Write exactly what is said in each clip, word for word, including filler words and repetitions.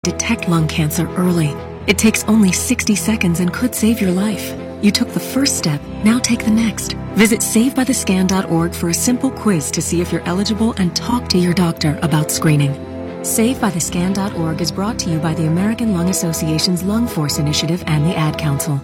Detect lung cancer early. It takes only sixty seconds and could save your life. You took the first step, now take the next. Visit save by the scan dot org for a simple quiz to see if you're eligible and talk to your doctor about screening. save by the scan dot org is brought to you by the American Lung Association's Lung Force Initiative and the Ad Council.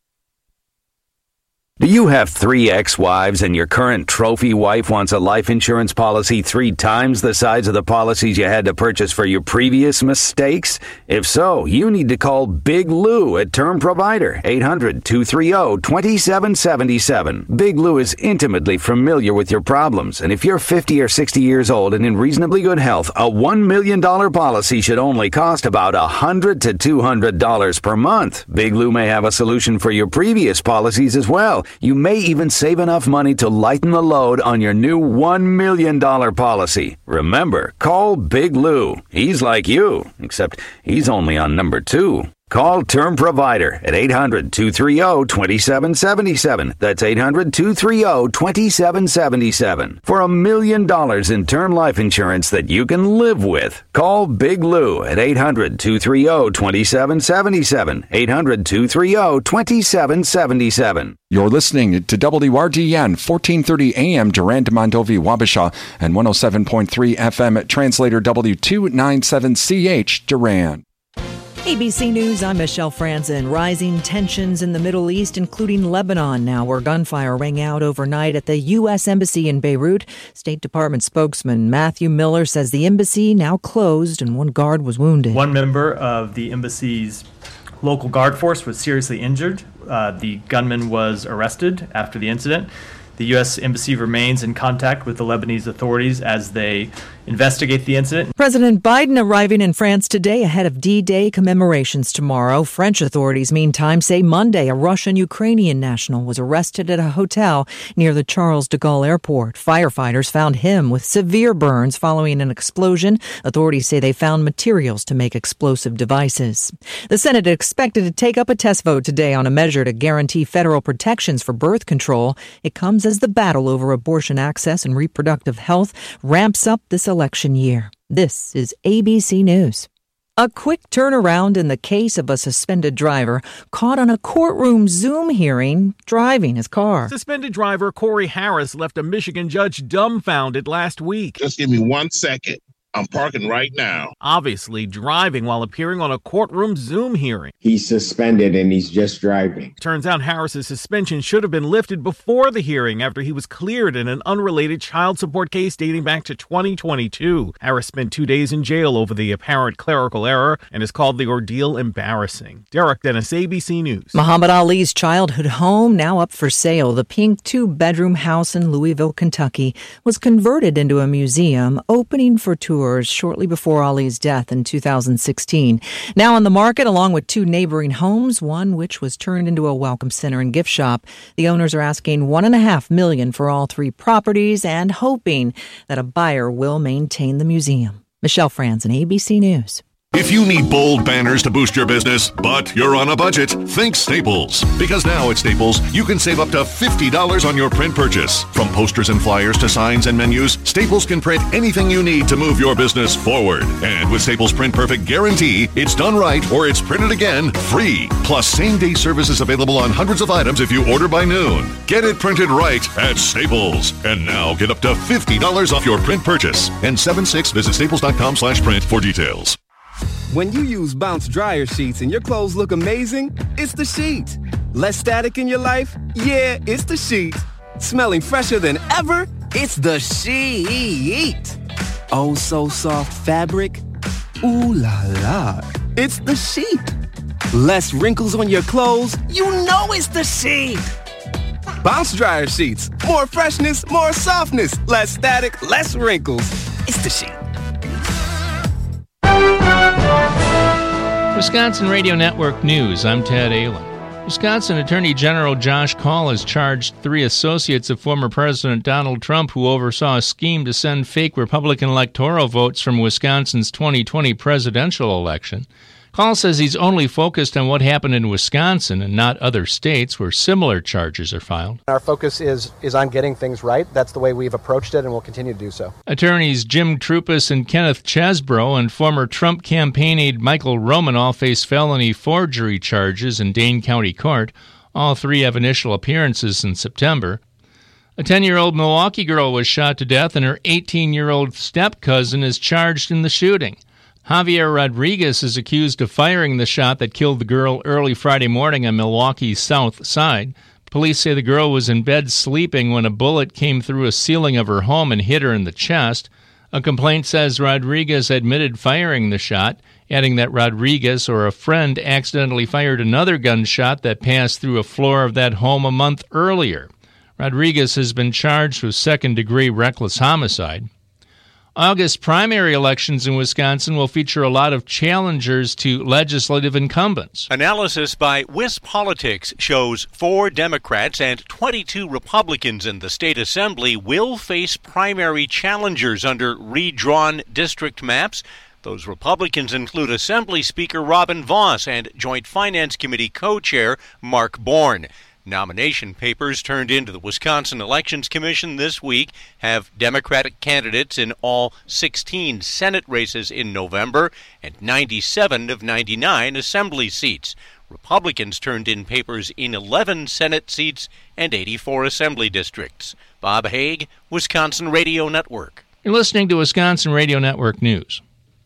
Do you have three ex-wives and your current trophy wife wants a life insurance policy three times the size of the policies you had to purchase for your previous mistakes? If so, you need to call Big Lou at Term Provider, eight hundred, two three zero, two seven seven seven. Big Lou is intimately familiar with your problems, and if you're fifty or sixty years old and in reasonably good health, a one million dollars policy should only cost about one hundred to two hundred dollars per month. Big Lou may have a solution for your previous policies as well. You may even save enough money to lighten the load on your new one million dollars policy. Remember, call Big Lou. He's like you, except he's only on number two. Call Term Provider at eight hundred, two three zero, two seven seven seven. That's eight hundred, two three zero, two seven seven seven. For a million dollars in term life insurance that you can live with. Call Big Lou at eight hundred, two three zero, two seven seven seven. eight hundred, two three zero, two seven seven seven. You're listening to W R D N, fourteen thirty A M, Durand, Mondovi, Wabasha, and one oh seven point three F M at Translator W two ninety-seven C H, Durand. A B C News, I'm Michelle Franzen. Rising tensions in the Middle East, including Lebanon now, where gunfire rang out overnight at the U S Embassy in Beirut. State Department spokesman Matthew Miller says the embassy now closed and one guard was wounded. One member of the embassy's local guard force was seriously injured. Uh, the gunman was arrested after the incident. The U S Embassy remains in contact with the Lebanese authorities as they investigate the incident. President Biden arriving in France today ahead of D-Day commemorations tomorrow. French authorities, meantime, say Monday a Russian-Ukrainian national was arrested at a hotel near the Charles de Gaulle airport. Firefighters found him with severe burns following an explosion. Authorities say they found materials to make explosive devices. The Senate expected to take up a test vote today on a measure to guarantee federal protections for birth control. It comes as the battle over abortion access and reproductive health ramps up this election year. This is A B C News. A quick turnaround in the case of a suspended driver caught on a courtroom Zoom hearing driving his car. Suspended driver Corey Harris left a Michigan judge dumbfounded last week. Just give me one second. I'm parking right now. Obviously driving while appearing on a courtroom Zoom hearing. He's suspended and he's just driving. Turns out Harris's suspension should have been lifted before the hearing after he was cleared in an unrelated child support case dating back to twenty twenty-two. Harris spent two days in jail over the apparent clerical error and has called the ordeal embarrassing. Derek Dennis, A B C News. Muhammad Ali's childhood home now up for sale. The pink two-bedroom house in Louisville, Kentucky was converted into a museum, opening for tours shortly before Ali's death in two thousand sixteen. Now on the market, along with two neighboring homes, one which was turned into a welcome center and gift shop. The owners are asking one and a half million for all three properties and hoping that a buyer will maintain the museum. Michelle Franzen, A B C News. If you need bold banners to boost your business, but you're on a budget, think Staples. Because now at Staples, you can save up to fifty dollars on your print purchase. From posters and flyers to signs and menus, Staples can print anything you need to move your business forward. And with Staples Print Perfect Guarantee, it's done right or it's printed again free. Plus, same-day service is available on hundreds of items if you order by noon. Get it printed right at Staples. And now get up to fifty dollars off your print purchase. And seven six, visit staples.com slash print for details. When you use Bounce dryer sheets and your clothes look amazing, it's the sheet. Less static in your life? Yeah, it's the sheet. Smelling fresher than ever? It's the sheet. Oh, so soft fabric? Ooh la la. It's the sheet. Less wrinkles on your clothes? You know it's the sheet. Bounce dryer sheets. More freshness, more softness. Less static, less wrinkles. It's the sheet. Wisconsin Radio Network News, I'm Ted Allen. Wisconsin Attorney General Josh Kaul has charged three associates of former President Donald Trump who oversaw a scheme to send fake Republican electoral votes from Wisconsin's twenty twenty presidential election. Call says he's only focused on what happened in Wisconsin and not other states where similar charges are filed. Our focus is is on getting things right. That's the way we've approached it, and we'll continue to do so. Attorneys Jim Troupas and Kenneth Chesbro and former Trump campaign aide Michael Romanoff face felony forgery charges in Dane County Court. All three have initial appearances in September. A ten-year-old Milwaukee girl was shot to death, and her eighteen-year-old step-cousin is charged in the shooting. Javier Rodriguez is accused of firing the shot that killed the girl early Friday morning on Milwaukee's south side. Police say the girl was in bed sleeping when a bullet came through a ceiling of her home and hit her in the chest. A complaint says Rodriguez admitted firing the shot, adding that Rodriguez or a friend accidentally fired another gunshot that passed through a floor of that home a month earlier. Rodriguez has been charged with second-degree reckless homicide. August primary elections in Wisconsin will feature a lot of challengers to legislative incumbents. Analysis by WisPolitics shows four Democrats and twenty-two Republicans in the state assembly will face primary challengers under redrawn district maps. Those Republicans include Assembly Speaker Robin Vos and Joint Finance Committee co-chair Mark Bourne. Nomination papers turned into the Wisconsin Elections Commission this week have Democratic candidates in all sixteen Senate races in November and ninety-seven of ninety-nine Assembly seats. Republicans turned in papers in eleven Senate seats and eighty-four Assembly districts. Bob Haig, Wisconsin Radio Network. You're listening to Wisconsin Radio Network News.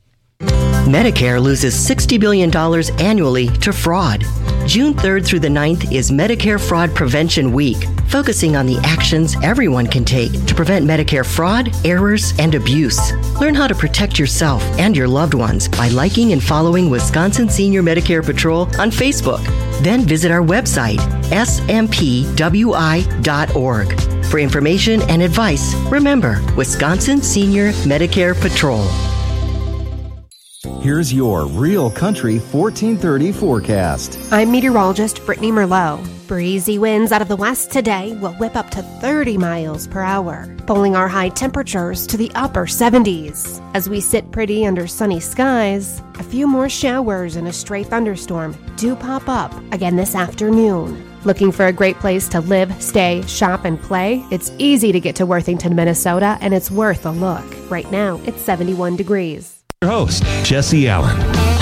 Medicare loses sixty billion dollars annually to fraud. June third through the ninth is Medicare Fraud Prevention Week, focusing on the actions everyone can take to prevent Medicare fraud, errors, and abuse. Learn how to protect yourself and your loved ones by liking and following Wisconsin Senior Medicare Patrol on Facebook. Then visit our website, S M P W I dot org. For information and advice, remember Wisconsin Senior Medicare Patrol. Here's your Real Country fourteen thirty forecast. I'm meteorologist Brittany Merlot. Breezy winds out of the west today will whip up to thirty miles per hour, pulling our high temperatures to the upper seventies. As we sit pretty under sunny skies, a few more showers and a stray thunderstorm do pop up again this afternoon. Looking for a great place to live, stay, shop, and play? It's easy to get to Worthington, Minnesota, and it's worth a look. Right now, it's seventy-one degrees. Your host, Jesse Allen.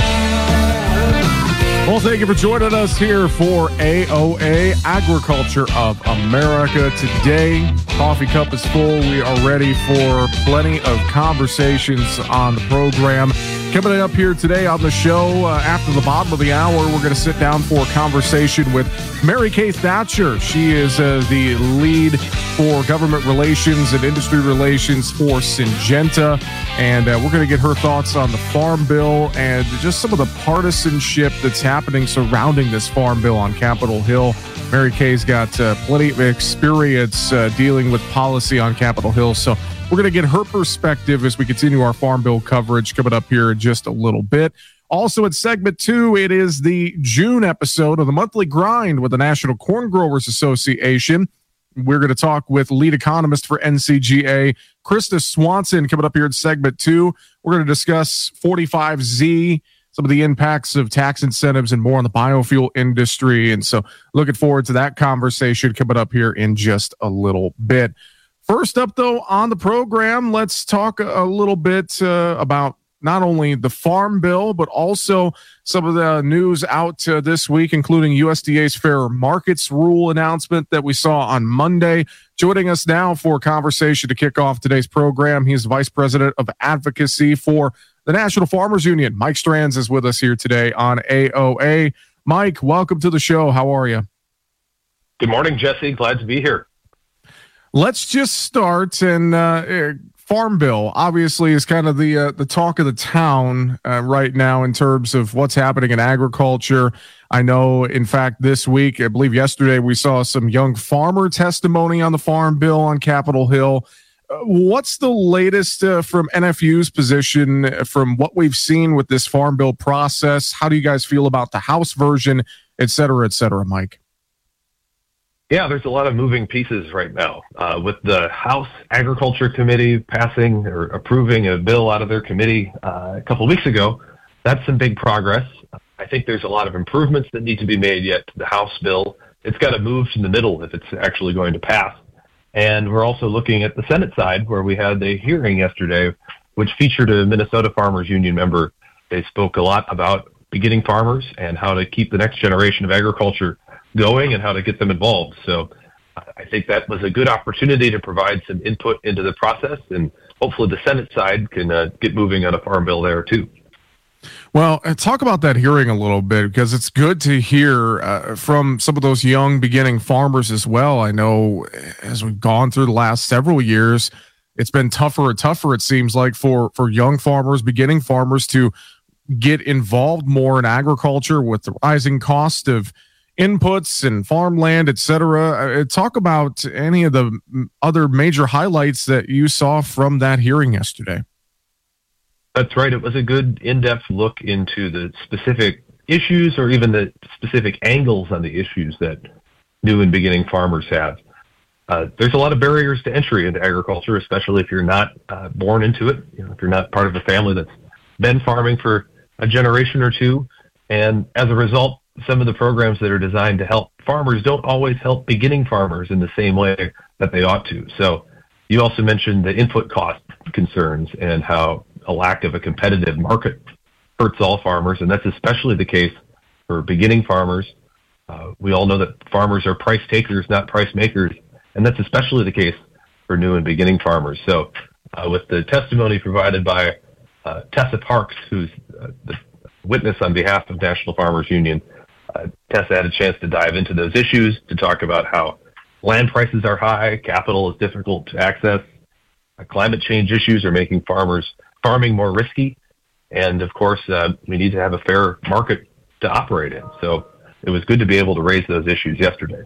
Well, thank you for joining us here for A O A, Agriculture of America. Today, coffee cup is full. We are ready for plenty of conversations on the program. Coming up here today on the show, uh, after the bottom of the hour, we're going to sit down for a conversation with Mary Kay Thatcher. She is uh, the lead for government relations and industry relations for Syngenta. And uh, we're going to get her thoughts on the Farm Bill and just some of the partisanship that's happening surrounding this Farm Bill on Capitol Hill. Mary Kay's got uh, plenty of experience uh, dealing with policy on Capitol Hill. So we're going to get her perspective as we continue our Farm Bill coverage coming up here in just a little bit. Also in segment two, it is the June episode of the Monthly Grind with the National Corn Growers Association. We're going to talk with lead economist for N C G A, Krista Swanson, coming up here in segment two. We're going to discuss forty-five Z, some of the impacts of tax incentives and more on the biofuel industry. And so looking forward to that conversation coming up here in just a little bit. First up, though, on the program, let's talk a little bit uh, about not only the Farm Bill, but also some of the news out uh, this week, including U S D A's Fair Markets Rule announcement that we saw on Monday. Joining us now for a conversation to kick off today's program, he's Vice President of Advocacy for the National Farmers Union. Mike Strands is with us here today on A O A. Mike, welcome to the show. How are you? Good morning, Jesse. Glad to be here. Let's just start, and uh, Farm Bill obviously is kind of the uh, the talk of the town uh, right now in terms of what's happening in agriculture. I know, in fact, this week, I believe yesterday, we saw some young farmer testimony on the Farm Bill on Capitol Hill. Uh, what's the latest uh, from N F U's position uh, from what we've seen with this Farm Bill process? How do you guys feel about the House version, et cetera, et cetera, Mike? Yeah, there's a lot of moving pieces right now. Uh, with the House Agriculture Committee passing or approving a bill out of their committee uh, a couple of weeks ago, that's some big progress. Uh, think there's a lot of improvements that need to be made yet to the House bill. It's got to move in the middle if it's actually going to pass. And we're also looking at the Senate side, where we had a hearing yesterday, which featured a Minnesota Farmers Union member. They spoke a lot about beginning farmers and how to keep the next generation of agriculture going and how to get them involved. So I think that was a good opportunity to provide some input into the process, and hopefully the Senate side can uh, get moving on a farm bill there too. Well, talk about that hearing a little bit, because it's good to hear uh, from some of those young beginning farmers as well. I know as we've gone through the last several years, it's been tougher and tougher, it seems like, for, for young farmers, beginning farmers, to get involved more in agriculture with the rising cost of inputs and farmland, et cetera. Uh, talk about any of the other major highlights that you saw from that hearing yesterday. That's right. It was a good in-depth look into the specific issues, or even the specific angles on the issues that new and beginning farmers have. Uh, there's a lot of barriers to entry into agriculture, especially if you're not uh, born into it. You know, if you're not part of a family that's been farming for a generation or two. And as a result, some of the programs that are designed to help farmers don't always help beginning farmers in the same way that they ought to. So you also mentioned the input cost concerns and how a lack of a competitive market hurts all farmers, and that's especially the case for beginning farmers. Uh, we all know that farmers are price takers, not price makers, and that's especially the case for new and beginning farmers. So uh, with the testimony provided by uh, Tessa Parks, who's uh, the witness on behalf of National Farmers Union, uh, Tessa had a chance to dive into those issues, to talk about how land prices are high, capital is difficult to access, uh, climate change issues are making farmers farming more risky, and of course uh, we need to have a fair market to operate in. So it was good to be able to raise those issues yesterday.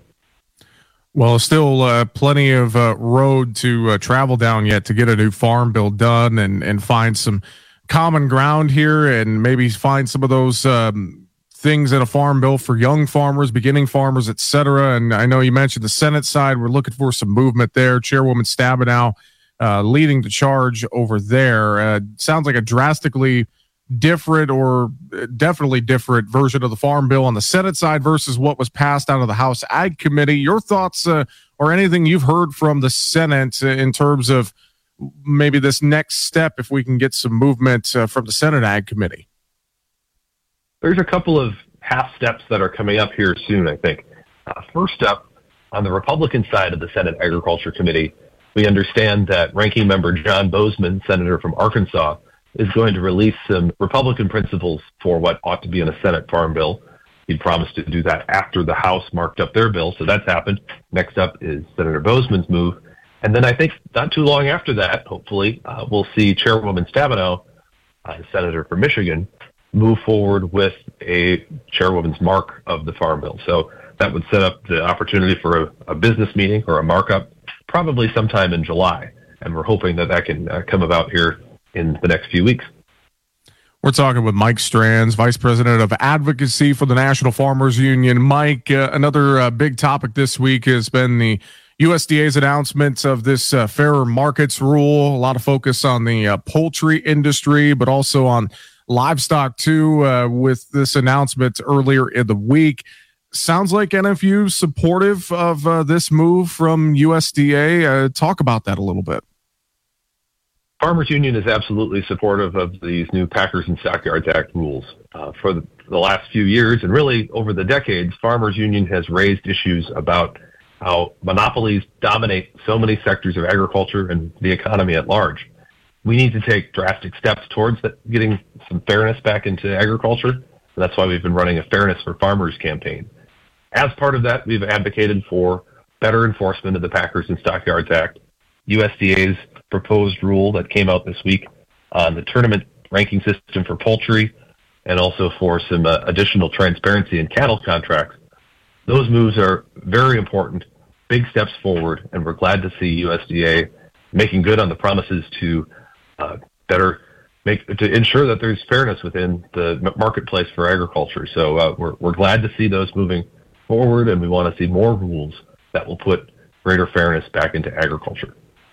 Well, still uh, plenty of uh, road to uh, travel down yet to get a new farm bill done and, and find some common ground here, and maybe find some of those um, things in a farm bill for young farmers, beginning farmers, et cetera. And I know you mentioned the Senate side. We're looking for some movement there. Chairwoman Stabenow uh, leading the charge over there. Uh, sounds like a drastically different, or definitely different version of the farm bill on the Senate side versus what was passed out of the House Ag Committee. Your thoughts uh, or anything you've heard from the Senate in terms of maybe this next step, if we can get some movement uh, from the Senate Ag Committee? There's a couple of half steps that are coming up here soon, I think. Uh, first up, on the Republican side of the Senate Agriculture Committee, we understand that Ranking Member John Boozman, senator from Arkansas, is going to release some Republican principles for what ought to be in a Senate farm bill. He promised to do that after the House marked up their bill, so that's happened. Next up is Senator Boozman's move. And then I think not too long after that, hopefully, uh, we'll see Chairwoman Stabenow, uh, senator from Michigan, move forward with a chairwoman's mark of the farm bill. So that would set up the opportunity for a, a business meeting or a markup probably sometime in July. And we're hoping that that can uh, come about here in the next few weeks. We're talking with Mike Strands, Vice President of Advocacy for the National Farmers Union. Mike, uh, another uh, big topic this week has been the U S D A's announcement of this uh, fairer markets rule. A lot of focus on the uh, poultry industry, but also on livestock too, uh, with this announcement earlier in the week. Sounds like N F U supportive of uh, this move from U S D A. Uh, talk about that a little bit. Farmers Union is absolutely supportive of these new Packers and Stockyards Act rules. Uh, for the, the last few years, and really over the decades, Farmers Union has raised issues about how monopolies dominate so many sectors of agriculture and the economy at large. We need to take drastic steps towards that, getting some fairness back into agriculture. And that's why we've been running a Fairness for Farmers campaign. As part of that, we've advocated for better enforcement of the Packers and Stockyards Act, U S D A's proposed rule that came out this week on the tournament ranking system for poultry, and also for some uh, additional transparency in cattle contracts. Those moves are very important, big steps forward, and we're glad to see U S D A making good on the promises to uh, better make to ensure that there's fairness within the marketplace for agriculture. So uh, we're we're glad to see those moving forward, and we want to see more rules that will put greater fairness back into agriculture.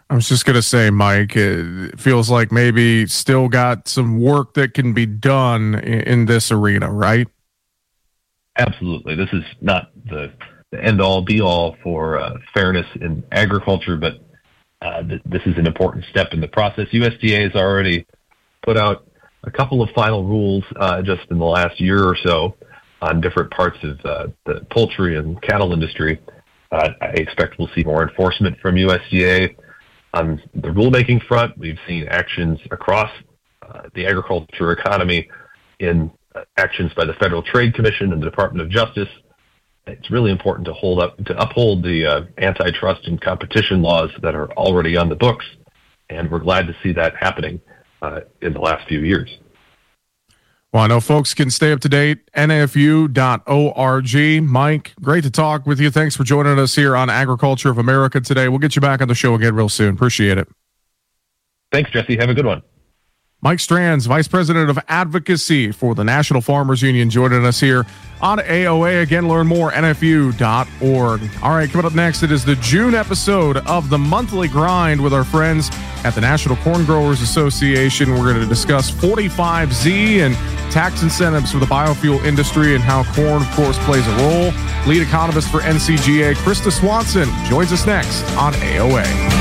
I was just going to say, Mike, it feels like maybe still got some work that can be done in, in this arena, right? Absolutely. This is not the, the end-all, be-all for uh, fairness in agriculture, but uh, th- this is an important step in the process. U S D A has already put out a couple of final rules uh, just in the last year or so on different parts of uh, the poultry and cattle industry. Uh, I expect we'll see more enforcement from U S D A. On the rulemaking front, we've seen actions across uh, the agriculture economy in uh, actions by the Federal Trade Commission and the Department of Justice. It's really important to hold up to uphold the uh, antitrust and competition laws that are already on the books, and we're glad to see that happening uh, in the last few years. Well, I know folks can stay up to date, N F U dot org. Mike, great to talk with you. Thanks for joining us here on Agriculture of America today. We'll get you back on the show again real soon. Appreciate it. Thanks, Jesse. Have a good one. Mike Strands, Vice President of Advocacy for the National Farmers Union, joining us here on A O A. Again, learn more, N F U dot org. All right, coming up next, it is the June episode of the Monthly Grind with our friends at the National Corn Growers Association. We're going to discuss forty-five Z and tax incentives for the biofuel industry and how corn, of course, plays a role. Lead economist for N C G A, Krista Swanson, joins us next on A O A.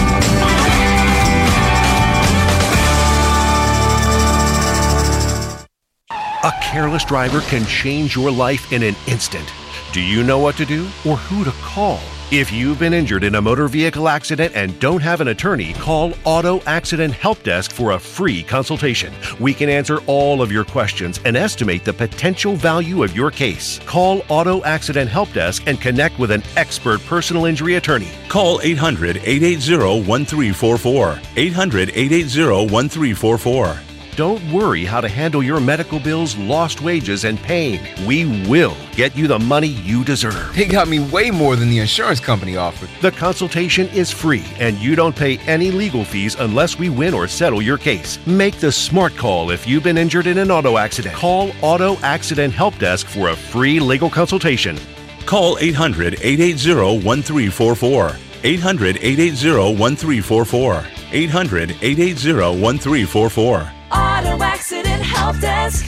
A careless driver can change your life in an instant. Do you know what to do or who to call? If you've been injured in a motor vehicle accident and don't have an attorney, call Auto Accident Help Desk for a free consultation. We can answer all of your questions and estimate the potential value of your case. Call Auto Accident Help Desk and connect with an expert personal injury attorney. Call eight hundred, eight eight zero, one three four four. eight hundred, eight eight zero, one three four four. Don't worry how to handle your medical bills, lost wages, and pain. We will get you the money you deserve. They got me way more than the insurance company offered. The consultation is free, and you don't pay any legal fees unless we win or settle your case. Make the smart call if you've been injured in an auto accident. Call Auto Accident Help Desk for a free legal consultation. Call eight hundred, eight eight zero, one three four four. eight hundred, eight eight zero, one three four four. eight hundred, eight eight zero, one three four four. Auto Accident Help Desk.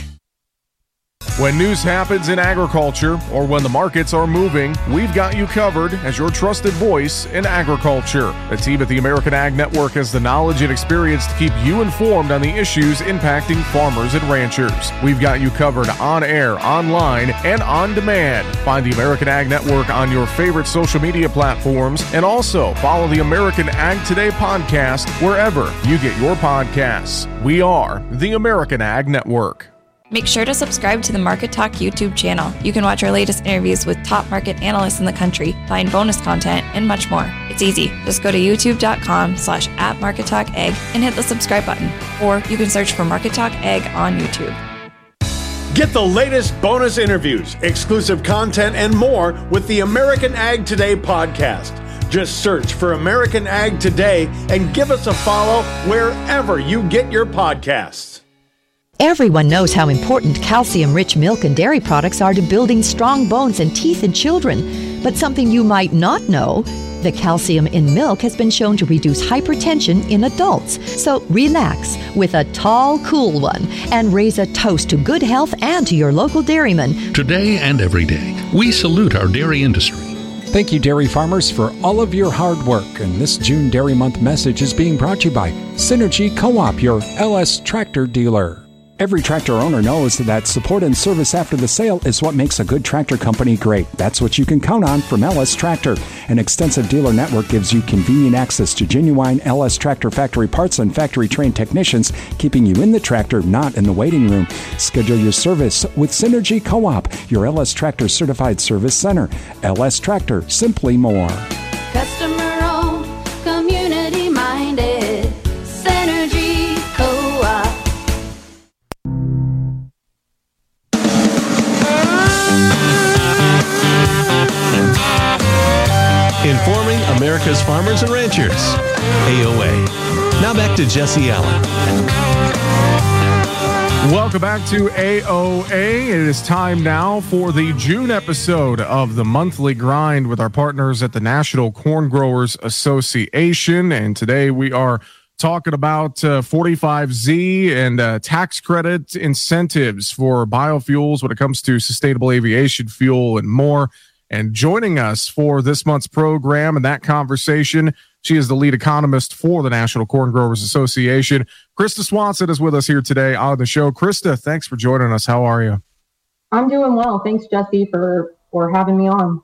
When news happens in agriculture or when the markets are moving, we've got you covered as your trusted voice in agriculture. The team at the American Ag Network has the knowledge and experience to keep you informed on the issues impacting farmers and ranchers. We've got you covered on air, online, and on demand. Find the American Ag Network on your favorite social media platforms, and also follow the American Ag Today podcast wherever you get your podcasts. We are the American Ag Network. Make sure to subscribe to the Market Talk YouTube channel. You can watch our latest interviews with top market analysts in the country, find bonus content, and much more. It's easy. Just go to youtube.com slash at Market Talk Ag and hit the subscribe button. Or you can search for Market Talk Ag on YouTube. Get the latest bonus interviews, exclusive content, and more with the American Ag Today podcast. Just search for American Ag Today and give us a follow wherever you get your podcasts. Everyone knows how important calcium-rich milk and dairy products are to building strong bones and teeth in children. But something you might not know, the calcium in milk has been shown to reduce hypertension in adults. So relax with a tall, cool one and raise a toast to good health and to your local dairyman. Today and every day, we salute our dairy industry. Thank you, dairy farmers, for all of your hard work. And this June Dairy Month message is being brought to you by Synergy Co-op, your L S tractor dealer. Every tractor owner knows that support and service after the sale is what makes a good tractor company great. That's what you can count on from L S Tractor. An extensive dealer network gives you convenient access to genuine L S Tractor factory parts and factory-trained technicians, keeping you in the tractor, not in the waiting room. Schedule your service with Synergy Co-op, your L S Tractor certified service center. L S Tractor, simply more. Customer-owned, community-minded, Synergy Co-op. Informing America's farmers and ranchers. A O A. Now back to Jesse Allen. Welcome back to A O A. It is time now for the June episode of the Monthly Grind with our partners at the National Corn Growers Association. And today we are talking about uh, forty-five Z and uh, tax credit incentives for biofuels when it comes to sustainable aviation fuel and more. And joining us for this month's program and that conversation, she is the lead economist for the National Corn Growers Association. Krista Swanson is with us here today on the show. Krista, thanks for joining us. How are you? I'm doing well. Thanks, Jesse, for, for having me on.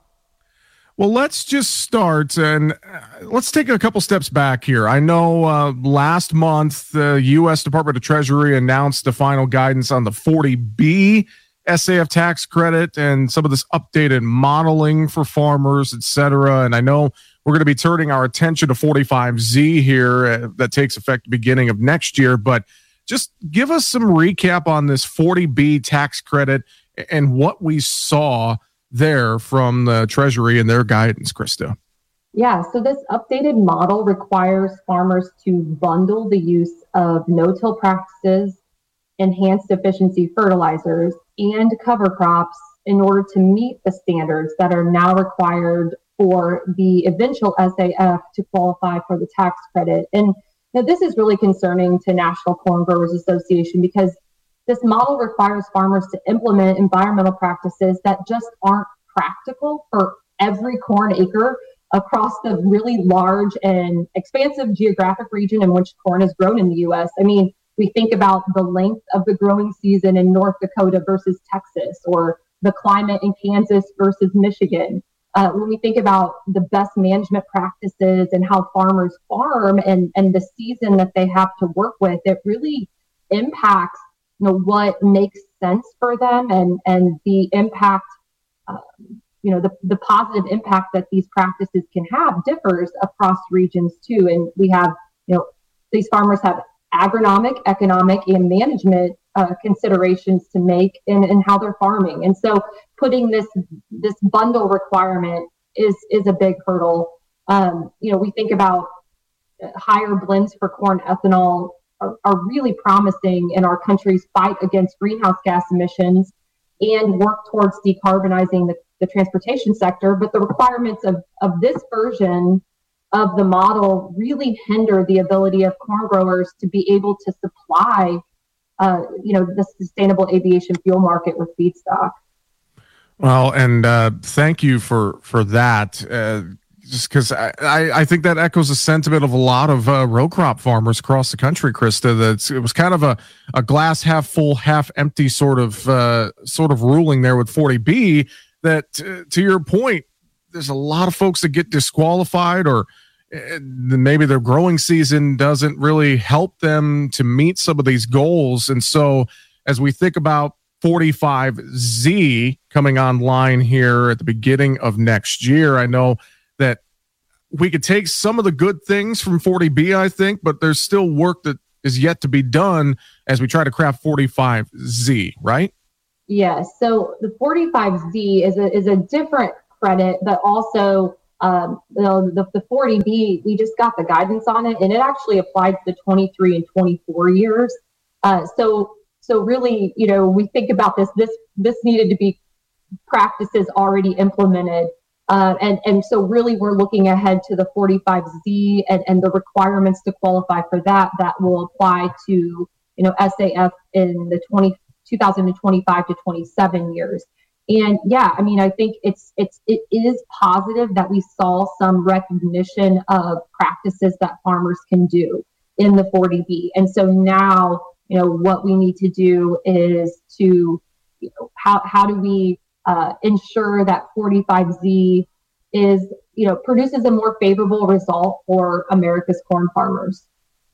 Well, let's just start and let's take a couple steps back here. I know uh, last month, the U S Department of Treasury announced the final guidance on the forty B S A F tax credit and some of this updated modeling for farmers, et cetera. And I know we're going to be turning our attention to forty-five Z here uh, that takes effect beginning of next year. But just give us some recap on this forty B tax credit and what we saw there from the Treasury and their guidance, Krista. Yeah, so this updated model requires farmers to bundle the use of no-till practices, enhanced efficiency fertilizers, and cover crops in order to meet the standards that are now required for the eventual S A F to qualify for the tax credit. And now this is really concerning to National Corn Growers Association because this model requires farmers to implement environmental practices that just aren't practical for every corn acre across the really large and expansive geographic region in which corn is grown in the U S. I mean, we think about the length of the growing season in North Dakota versus Texas, or the climate in Kansas versus Michigan. Uh, when we think about the best management practices and how farmers farm and, and the season that they have to work with, it really impacts, you know, what makes sense for them and, and the impact, um, you know, the, the positive impact that these practices can have differs across regions too. And we have, you know, these farmers have agronomic, economic, and management uh, considerations to make in, in how they're farming. And so putting this this bundle requirement is is a big hurdle. Um, you know, we think about higher blends for corn ethanol are, are really promising in our country's fight against greenhouse gas emissions and work towards decarbonizing the, the transportation sector. But the requirements of, of this version of the model really hinder the ability of corn growers to be able to supply, uh, you know, the sustainable aviation fuel market with feedstock. Well, and uh, thank you for for that. Uh, just because I, I, I think that echoes the sentiment of a lot of uh, row crop farmers across the country, Krista. That it was kind of a, a glass half full, half empty sort of uh, sort of ruling there with forty B. That uh, to your point, there's a lot of folks that get disqualified, or uh, maybe their growing season doesn't really help them to meet some of these goals. And so as we think about forty-five Z coming online here at the beginning of next year, I know that we could take some of the good things from forty B, I think, but there's still work that is yet to be done as we try to craft forty-five Z, right? Yes. So the forty-five Z is a is a different credit, but also um, the, the the forty B, we just got the guidance on it, and it actually applied to the twenty-three and twenty-four years. Uh, so so really, you know, we think about this. This this needed to be practices already implemented, uh, and and so really we're looking ahead to the forty-five Z and, and the requirements to qualify for that that will apply to, you know, S A F in the twenty, twenty twenty-five to twenty-seven years. And yeah, I mean, I think it's it's it is positive that we saw some recognition of practices that farmers can do in the forty B. And so now, you know, what we need to do is to, you know, how how do we uh, ensure that forty-five Z is, you know, produces a more favorable result for America's corn farmers.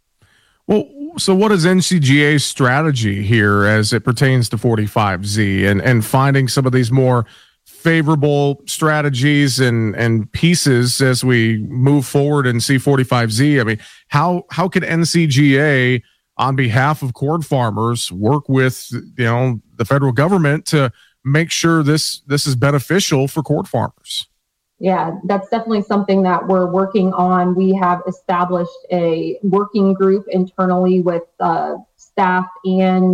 Well, so what is N C G A's strategy here as it pertains to forty-five Z and, and finding some of these more favorable strategies and, and pieces as we move forward and see forty-five Z? I mean, how how could N C G A, on behalf of corn farmers, work with, you know, the federal government to make sure this this is beneficial for corn farmers? Yeah, that's definitely something that we're working on. We have established a working group internally with uh, staff and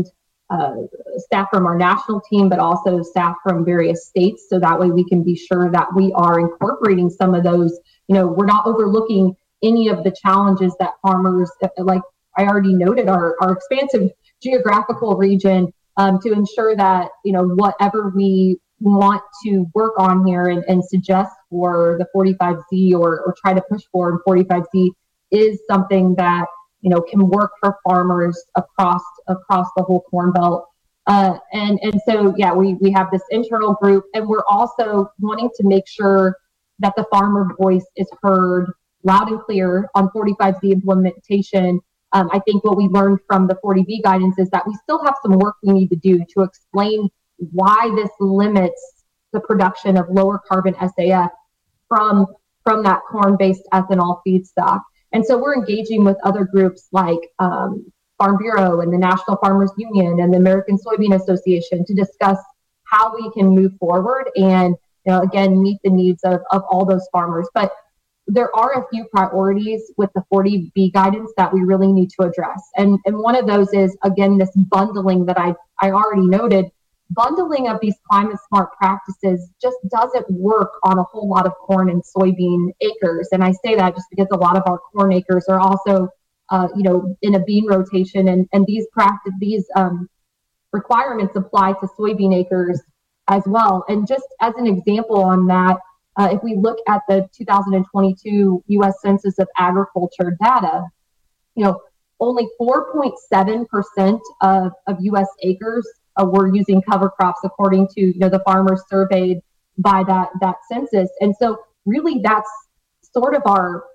uh, staff from our national team, but also staff from various states. So that way we can be sure that we are incorporating some of those, you know, we're not overlooking any of the challenges that farmers, like I already noted, our, our expansive geographical region, um, to ensure that, you know, whatever we want to work on here and, and suggest for the forty-five Z or, or try to push for in forty-five Z is something that, you know, can work for farmers across across the whole Corn Belt. Uh, and, and so, yeah, we, we have this internal group, and we're also wanting to make sure that the farmer voice is heard loud and clear on forty-five Z implementation. Um, I think what we learned from the forty B guidance is that we still have some work we need to do to explain why this limits the production of lower carbon S A F from, from that corn-based ethanol feedstock. And so we're engaging with other groups like um, Farm Bureau and the National Farmers Union and the American Soybean Association to discuss how we can move forward and, you know, again, meet the needs of, of all those farmers. But there are a few priorities with the forty B guidance that we really need to address. And, and one of those is, again, this bundling that I, I already noted. Bundling of these climate smart practices just doesn't work on a whole lot of corn and soybean acres. And I say that just because a lot of our corn acres are also, uh, you know, in a bean rotation, and, and these practice, these um, requirements apply to soybean acres as well. And just as an example on that, uh, if we look at the two thousand twenty-two U S Census of Agriculture data, you know, only four point seven percent of, of U S acres Uh, we're using cover crops according to, you know, the farmers surveyed by that that census. And so really that's sort of our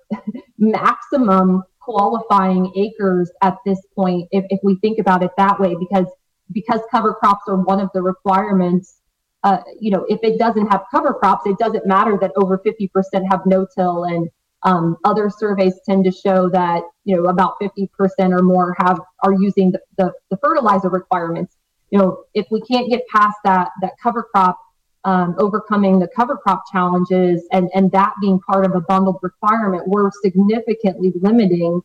maximum qualifying acres at this point, if, if we think about it that way, because because cover crops are one of the requirements. Uh, you know, if it doesn't have cover crops, it doesn't matter that over fifty percent have no-till, and um, other surveys tend to show that, you know, about fifty percent or more have are using the, the, the fertilizer requirements. You know, if we can't get past that that cover crop, um, overcoming the cover crop challenges, and, and that being part of a bundled requirement, we're significantly limiting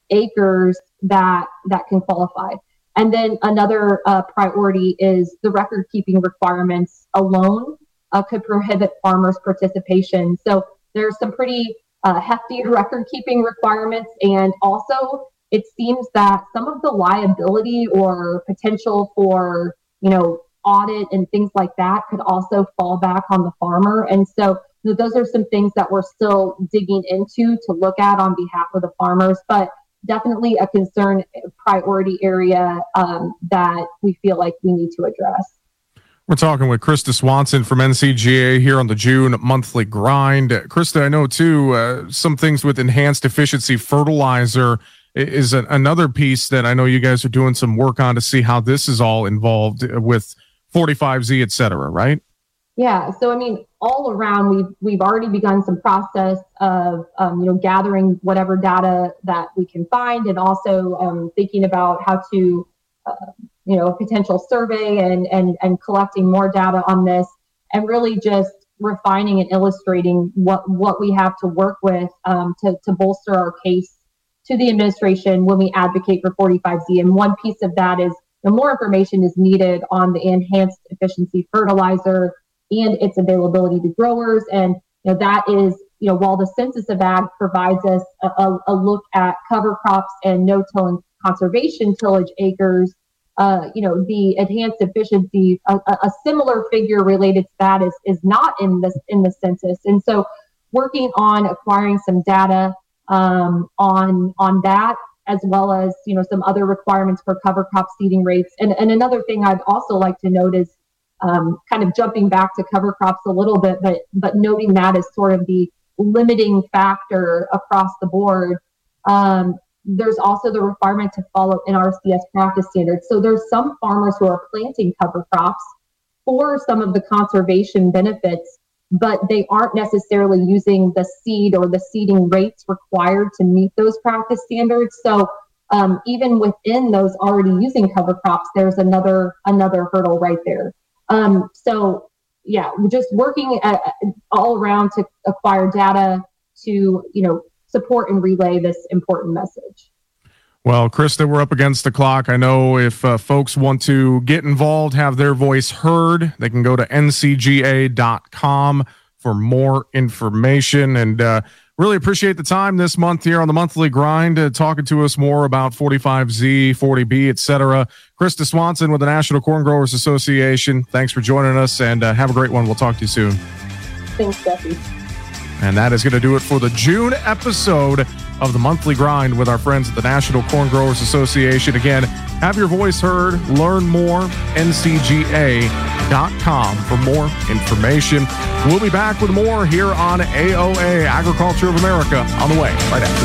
acres that that can qualify. And then another uh, priority is the record keeping requirements alone uh, could prohibit farmers' participation. So there's some pretty uh, hefty record keeping requirements, and also it seems that some of the liability or potential for, you know, audit and things like that could also fall back on the farmer. And so those are some things that we're still digging into to look at on behalf of the farmers, but definitely a concern priority area um, that we feel like we need to address. We're talking with Krista Swanson from N C G A here on the June monthly grind. Krista, I know too, uh, some things with enhanced efficiency fertilizer is an, another piece that I know you guys are doing some work on to see how this is all involved with forty-five Z, et cetera, right? Yeah. So, I mean, all around, we've, we've already begun some process of, um, you know, gathering whatever data that we can find, and also um, thinking about how to, uh, you know, a potential survey and, and, and collecting more data on this, and really just refining and illustrating what, what we have to work with um, to, to bolster our case to the administration when we advocate for forty-five Z. And one piece of that is the more information is needed on the enhanced efficiency fertilizer and its availability to growers. And, you know, that is, you know, while the Census of Ag provides us a, a, a look at cover crops and no-till and conservation tillage acres, uh, you know, the enhanced efficiency, a, a similar figure related to that is, is not in this, in the census. And so working on acquiring some data Um, on on that, as well as, you know, some other requirements for cover crop seeding rates. And, and another thing I'd also like to note is um, kind of jumping back to cover crops a little bit, but but noting that as sort of the limiting factor across the board. Um, there's also the requirement to follow N R C S practice standards. So there's some farmers who are planting cover crops for some of the conservation benefits, but they aren't necessarily using the seed or the seeding rates required to meet those practice standards. So um, even within those already using cover crops, there's another another hurdle right there. Um, so yeah, we're just working at, all around to acquire data to, you know, support and relay this important message. Well, Krista, we're up against the clock. I know if uh, folks want to get involved, have their voice heard, they can go to N C G A dot com for more information. And uh, really appreciate the time this month here on the Monthly Grind, uh, talking to us more about forty-five Z, forty B, et cetera. Krista Swanson with the National Corn Growers Association. Thanks for joining us, and uh, have a great one. We'll talk to you soon. Thanks, Jesse. And that is going to do it for the June episode of the Monthly Grind with our friends at the National Corn Growers Association. Again, have your voice heard, learn more, N C G A dot com for more information. We'll be back with more here on A O A, Agriculture of America, on the way right after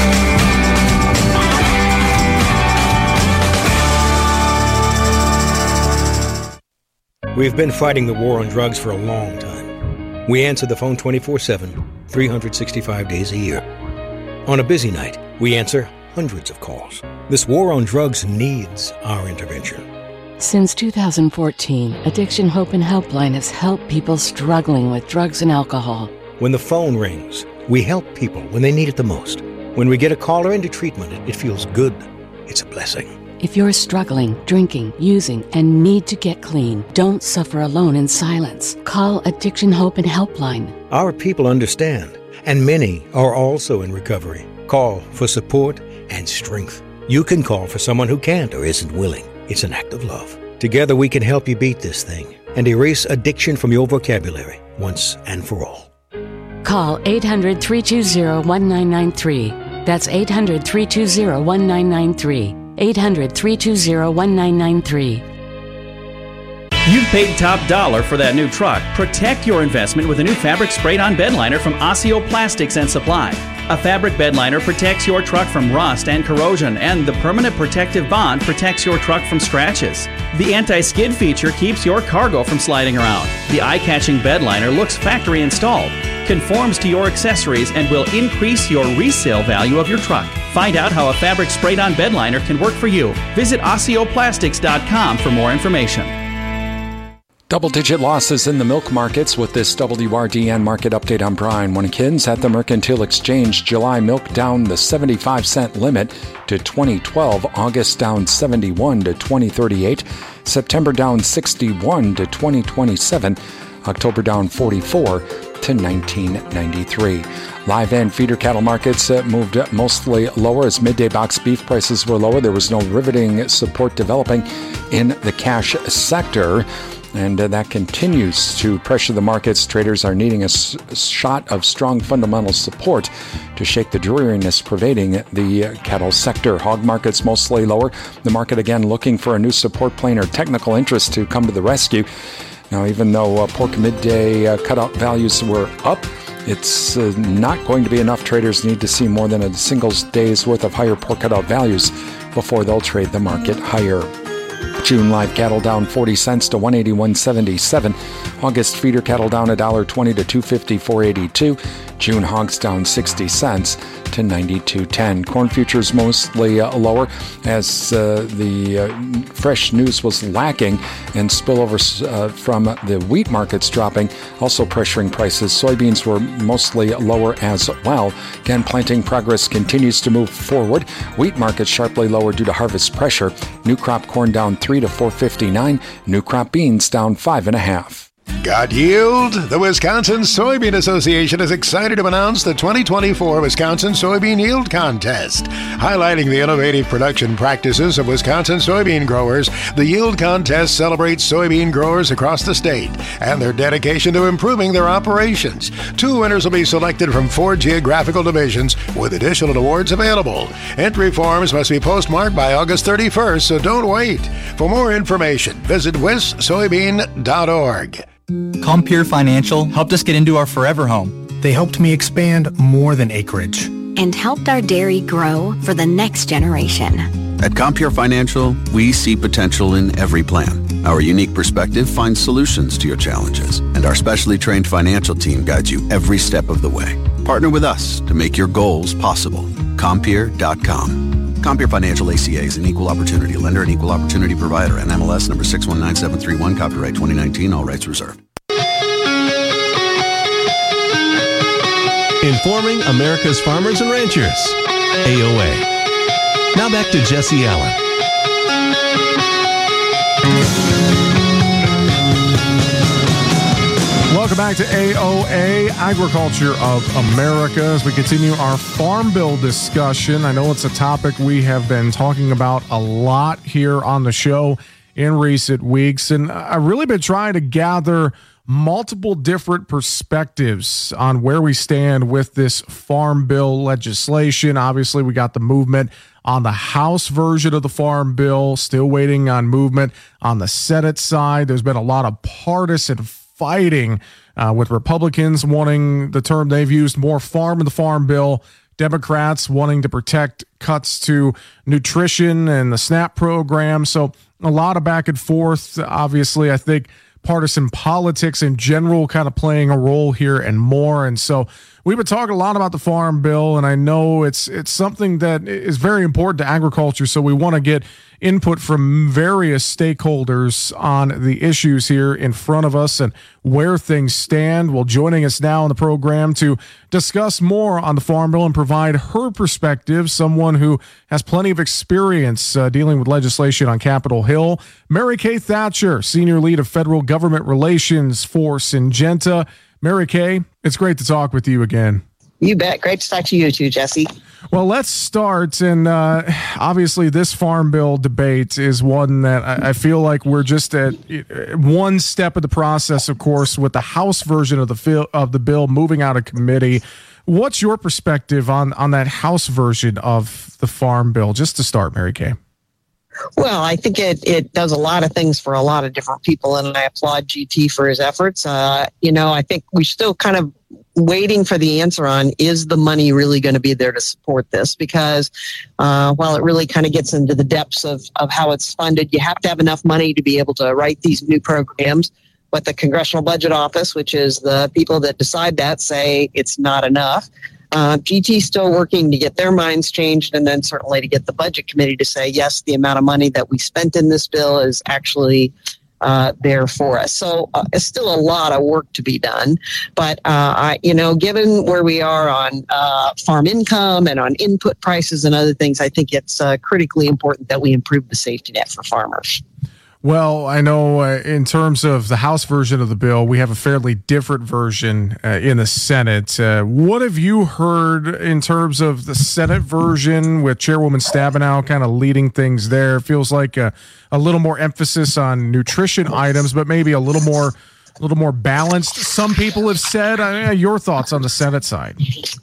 this. We've been fighting the war on drugs for a long time. We answer the phone twenty-four seven, three hundred sixty-five days a year. On a busy night, we answer hundreds of calls. This war on drugs needs our intervention. Since two thousand fourteen, Addiction Hope and Helpline has helped people struggling with drugs and alcohol. When the phone rings, we help people when they need it the most. When we get a caller into treatment, it feels good. It's a blessing. If you're struggling, drinking, using, and need to get clean, don't suffer alone in silence. Call Addiction Hope and Helpline. Our people understand, and many are also in recovery. Call for support and strength. You can call for someone who can't or isn't willing. It's an act of love. Together we can help you beat this thing and erase addiction from your vocabulary once and for all. Call eight hundred, three two zero, one nine nine three. That's eight hundred, three two zero, one nine nine three. eight hundred, three two zero, one nine nine three. You've paid top dollar for that new truck. Protect your investment with a new fabric sprayed-on bed liner from Osseo Plastics and Supply. A fabric bed liner protects your truck from rust and corrosion, and the permanent protective bond protects your truck from scratches. The anti-skid feature keeps your cargo from sliding around. The eye-catching bed liner looks factory installed, conforms to your accessories, and will increase your resale value of your truck. Find out how a fabric sprayed-on bed liner can work for you. Visit Osseo Plastics dot com for more information. Double-digit losses in the milk markets with this W R D N market update. I'm Brian Winnekins at the Mercantile Exchange. July milk down the seventy-five cent limit to twenty twelve. August down seventy-one to twenty thirty-eight. September down sixty-one to twenty twenty-seven. October down forty-four to nineteen ninety-three. Live and feeder cattle markets uh, moved mostly lower as midday box beef prices were lower. There was no riveting support developing in the cash sector, and uh, that continues to pressure the markets. Traders are needing a s- shot of strong fundamental support to shake the dreariness pervading the uh, cattle sector. Hog markets mostly lower. The market again looking for a new support plane or technical interest to come to the rescue. Now, even though uh, pork midday uh, cutout values were up, it's uh, not going to be enough. Traders need to see more than a single day's worth of higher pork cutout values before they'll trade the market higher. June live cattle down forty cents to one eighty-one seventy-seven. August feeder cattle down one dollar twenty to two fifty-four eighty-two. June hogs down sixty cents to ninety-two ten. Corn futures mostly uh, lower as uh, the uh, fresh news was lacking, and spillovers uh, from the wheat markets dropping, also pressuring prices. Soybeans were mostly lower as well. Again, planting progress continues to move forward. Wheat markets sharply lower due to harvest pressure. New crop corn down three to four fifty-nine. New crop beans down five and a half. Got yield? The Wisconsin Soybean Association is excited to announce the twenty twenty-four Wisconsin Soybean Yield Contest. Highlighting the innovative production practices of Wisconsin soybean growers, the Yield Contest celebrates soybean growers across the state and their dedication to improving their operations. Two winners will be selected from four geographical divisions with additional awards available. Entry forms must be postmarked by August thirty-first, so don't wait. For more information, visit wis soybean dot org. Compeer Financial helped us get into our forever home. They helped me expand more than acreage. And helped our dairy grow for the next generation. At Compeer Financial, we see potential in every plan. Our unique perspective finds solutions to your challenges, and our specially trained financial team guides you every step of the way. Partner with us to make your goals possible. Compeer dot com. Compeer Financial A C A is an equal opportunity lender and equal opportunity provider, and M L S number six one nine seven three one, copyright twenty nineteen, all rights reserved. Informing America's farmers and ranchers. A O A. Now back to Jesse Allen. Welcome back to A O A, Agriculture of America, as we continue our Farm Bill discussion. I know it's a topic we have been talking about a lot here on the show in recent weeks, and I've really been trying to gather multiple different perspectives on where we stand with this Farm Bill legislation. Obviously, we got the movement on the House version of the Farm Bill, still waiting on movement on the Senate side. There's been a lot of partisan fighting uh, with Republicans wanting the term they've used, more farm in the Farm Bill, Democrats wanting to protect cuts to nutrition and the SNAP program. So a lot of back and forth. Obviously, I think partisan politics in general kind of playing a role here and more. And so we've been talking a lot about the Farm Bill, and I know it's it's something that is very important to agriculture. So we want to get input from various stakeholders on the issues here in front of us and where things stand. Well, joining us now on the program to discuss more on the Farm Bill and provide her perspective, someone who has plenty of experience uh, dealing with legislation on Capitol Hill, Mary Kay Thatcher, Senior Lead of Federal Government Relations for Syngenta. Mary Kay, it's great to talk with you again. You bet. Great to talk to you too, Jesse. Well, let's start. And uh, obviously, this Farm Bill debate is one that I, I feel like we're just at one step of the process, of course, with the House version of the fil- of the bill moving out of committee. What's your perspective on, on that House version of the Farm Bill? Just to start, Mary Kay. Well, I think it, it does a lot of things for a lot of different people, and I applaud G T for his efforts. Uh, you know, I think we're still kind of waiting for the answer on, is the money really going to be there to support this? Because uh, while it really kind of gets into the depths of, of how it's funded, you have to have enough money to be able to write these new programs. But the Congressional Budget Office, which is the people that decide that, say it's not enough. Uh, G T still working to get their minds changed, and then certainly to get the Budget Committee to say, yes, the amount of money that we spent in this bill is actually uh, there for us. So uh, it's still a lot of work to be done. But, uh, I, you know, given where we are on uh, farm income and on input prices and other things, I think it's uh, critically important that we improve the safety net for farmers. Well, I know uh, in terms of the House version of the bill, we have a fairly different version uh, in the Senate. Uh, what have you heard in terms of the Senate version with Chairwoman Stabenow kind of leading things there? It feels like a, a little more emphasis on nutrition items, but maybe a little more a little more balanced, some people have said. Uh, your thoughts on the Senate side?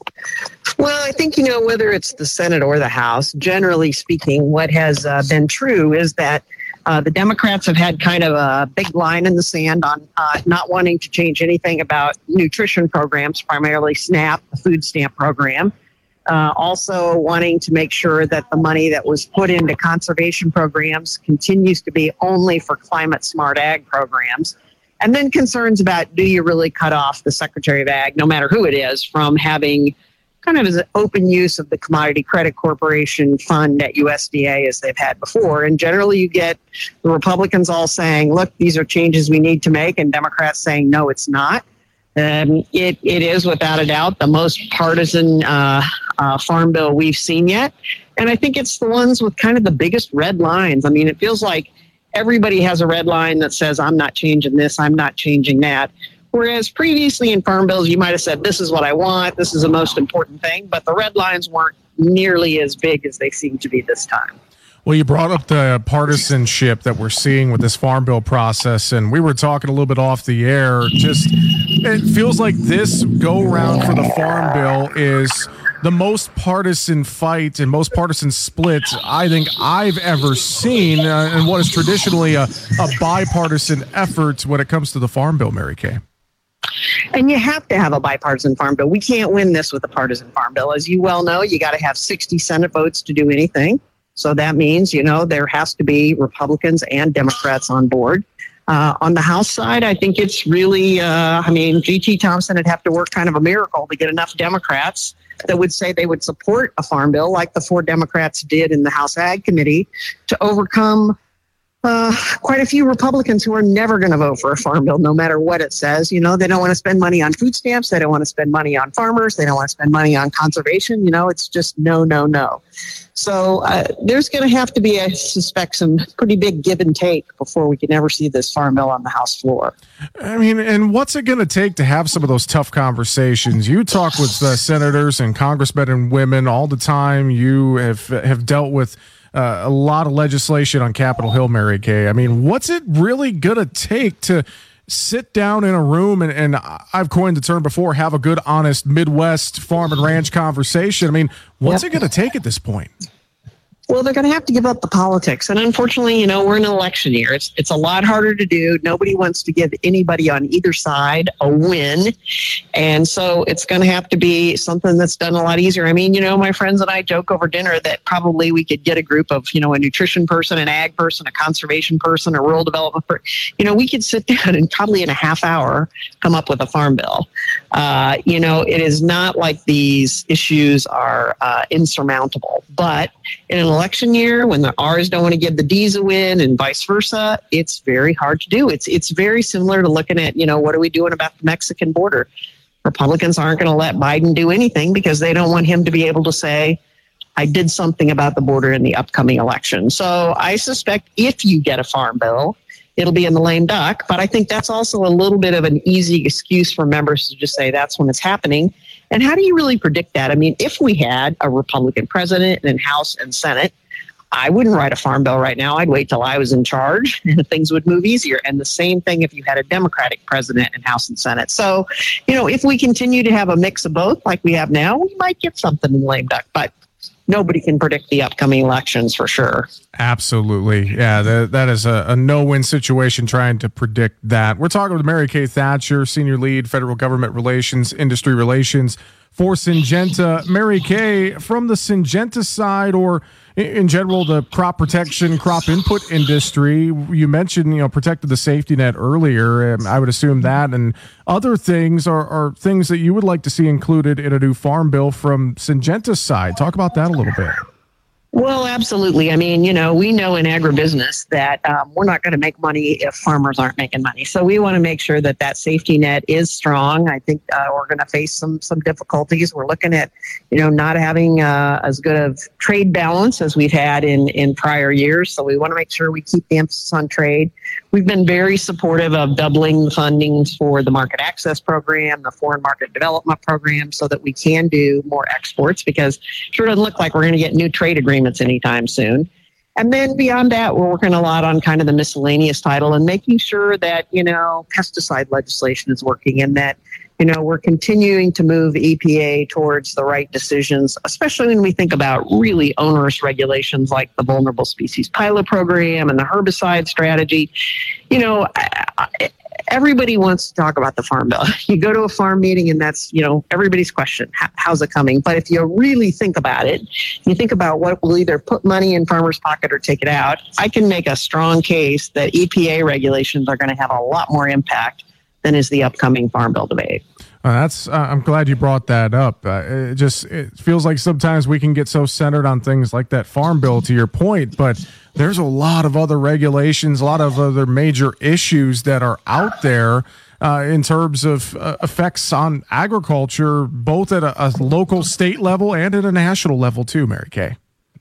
Well, I think, you know, whether it's the Senate or the House, generally speaking, what has uh, been true is that Uh, the Democrats have had kind of a big line in the sand on uh, not wanting to change anything about nutrition programs, primarily SNAP, the food stamp program. Uh, also wanting to make sure that the money that was put into conservation programs continues to be only for climate smart ag programs. And then concerns about, do you really cut off the Secretary of Ag, no matter who it is, from having kind of as an open use of the Commodity Credit Corporation fund at U S D A as they've had before. And generally you get the Republicans all saying, look, these are changes we need to make, and Democrats saying, no, it's not. Um, it, it is without a doubt the most partisan uh, uh, farm bill we've seen yet. And I think it's the ones with kind of the biggest red lines. I mean, it feels like everybody has a red line that says, I'm not changing this, I'm not changing that. Whereas previously in farm bills, you might have said, this is what I want, this is the most important thing, but the red lines weren't nearly as big as they seem to be this time. Well, you brought up the partisanship that we're seeing with this farm bill process, and we were talking a little bit off the air. Just, it feels like this go-round for the farm bill is the most partisan fight and most partisan split I think I've ever seen, uh, and what is traditionally a, a bipartisan effort when it comes to the farm bill, Mary Kay. And you have to have a bipartisan farm bill. We can't win this with a partisan farm bill. As you well know, you got to have sixty Senate votes to do anything. So that means, you know, there has to be Republicans and Democrats on board. Uh, on the House side, I think it's really, uh, I mean, G T Thompson would have to work kind of a miracle to get enough Democrats that would say they would support a farm bill like the four Democrats did in the House Ag Committee to overcome Uh, quite a few Republicans who are never going to vote for a farm bill, no matter what it says. You know, they don't want to spend money on food stamps. They don't want to spend money on farmers. They don't want to spend money on conservation. You know, it's just no, no, no. So uh, there's going to have to be, I suspect, some pretty big give and take before we can ever see this farm bill on the House floor. I mean, and what's it going to take to have some of those tough conversations? You talk with uh, senators and congressmen and women all the time. You have have dealt with Uh, a lot of legislation on Capitol Hill, Mary Kay. I mean, what's it really going to take to sit down in a room and, and I've coined the term before, have a good, honest Midwest farm and ranch conversation? I mean, what's yep. it going to take at this point? Well, they're going to have to give up the politics. And unfortunately, you know, we're in an election year. It's it's a lot harder to do. Nobody wants to give anybody on either side a win. And so it's going to have to be something that's done a lot easier. I mean, you know, my friends and I joke over dinner that probably we could get a group of, you know, a nutrition person, an ag person, a conservation person, a rural development person. You know, we could sit down and probably in a half hour come up with a farm bill. Uh, you know, it is not like these issues are uh, insurmountable. But in an election year, when the R's don't want to give the D's a win and vice versa, it's very hard to do. It's it's very similar to looking at, you know, what are we doing about the Mexican border? Republicans aren't going to let Biden do anything because they don't want him to be able to say, I did something about the border in the upcoming election. So I suspect if you get a farm bill, it'll be in the lame duck. But I think that's also a little bit of an easy excuse for members to just say that's when it's happening. And how do you really predict that? I mean, if we had a Republican president and House and Senate, I wouldn't write a farm bill right now. I'd wait till I was in charge and things would move easier. And the same thing if you had a Democratic president and House and Senate. So, you know, if we continue to have a mix of both like we have now, we might get something in the lame duck. But nobody can predict the upcoming elections for sure. Absolutely. Yeah, that, that is a, a no-win situation trying to predict that. We're talking with Mary Kay Thatcher, Senior Lead, Federal Government Relations, Industry Relations for Syngenta. Mary Kay, from the Syngenta side, or in general, the crop protection, crop input industry, you mentioned, you know, protected the safety net earlier. Um, I would assume that and other things are, are things that you would like to see included in a new farm bill from Syngenta's side. Talk about that a little bit. Well, absolutely. I mean, you know, we know in agribusiness that um, we're not going to make money if farmers aren't making money. So we want to make sure that that safety net is strong. I think uh, we're going to face some some difficulties. We're looking at, you know, not having uh, as good of trade balance as we've had in, in prior years. So we want to make sure we keep the emphasis on trade. We've been very supportive of doubling the funding for the market access program, the foreign market development program, so that we can do more exports, because it sure doesn't look like we're going to get new trade agreements anytime soon. And then beyond that, we're working a lot on kind of the miscellaneous title and making sure that, you know, pesticide legislation is working and that, you know, we're continuing to move E P A towards the right decisions, especially when we think about really onerous regulations like the Vulnerable Species Pilot Program and the herbicide strategy. You know, I, I, everybody wants to talk about the Farm Bill. You go to a farm meeting and that's, you know, everybody's question, how's it coming? But if you really think about it, you think about what will either put money in farmers' pocket or take it out, I can make a strong case that E P A regulations are going to have a lot more impact than is the upcoming Farm Bill debate. Uh, that's. Uh, I'm glad you brought that up. Uh, it just it feels like sometimes we can get so centered on things like that Farm Bill, to your point, but there's a lot of other regulations, a lot of other major issues that are out there uh, in terms of uh, effects on agriculture, both at a, a local, state level and at a national level too, Mary Kay.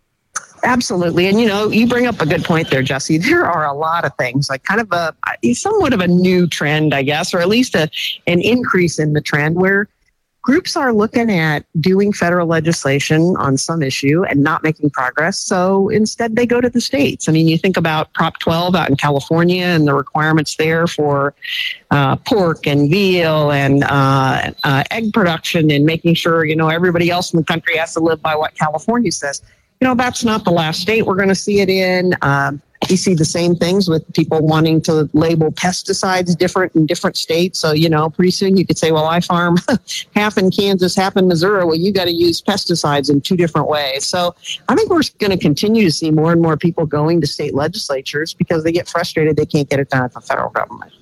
Absolutely. And, you know, you bring up a good point there, Jesse. There are a lot of things, like kind of a somewhat of a new trend, I guess, or at least a, an increase in the trend where groups are looking at doing federal legislation on some issue and not making progress. So instead, they go to the states. I mean, you think about Prop twelve out in California and the requirements there for uh, pork and veal and uh, uh, egg production and making sure, you know, everybody else in the country has to live by what California says. You know, that's not the last state we're going to see it in. Um, you see the same things with people wanting to label pesticides different in different states. So, you know, pretty soon you could say, well, I farm half in Kansas, half in Missouri. Well, you got to use pesticides in two different ways. So I think we're going to continue to see more and more people going to state legislatures because they get frustrated they can't get it done at the federal government.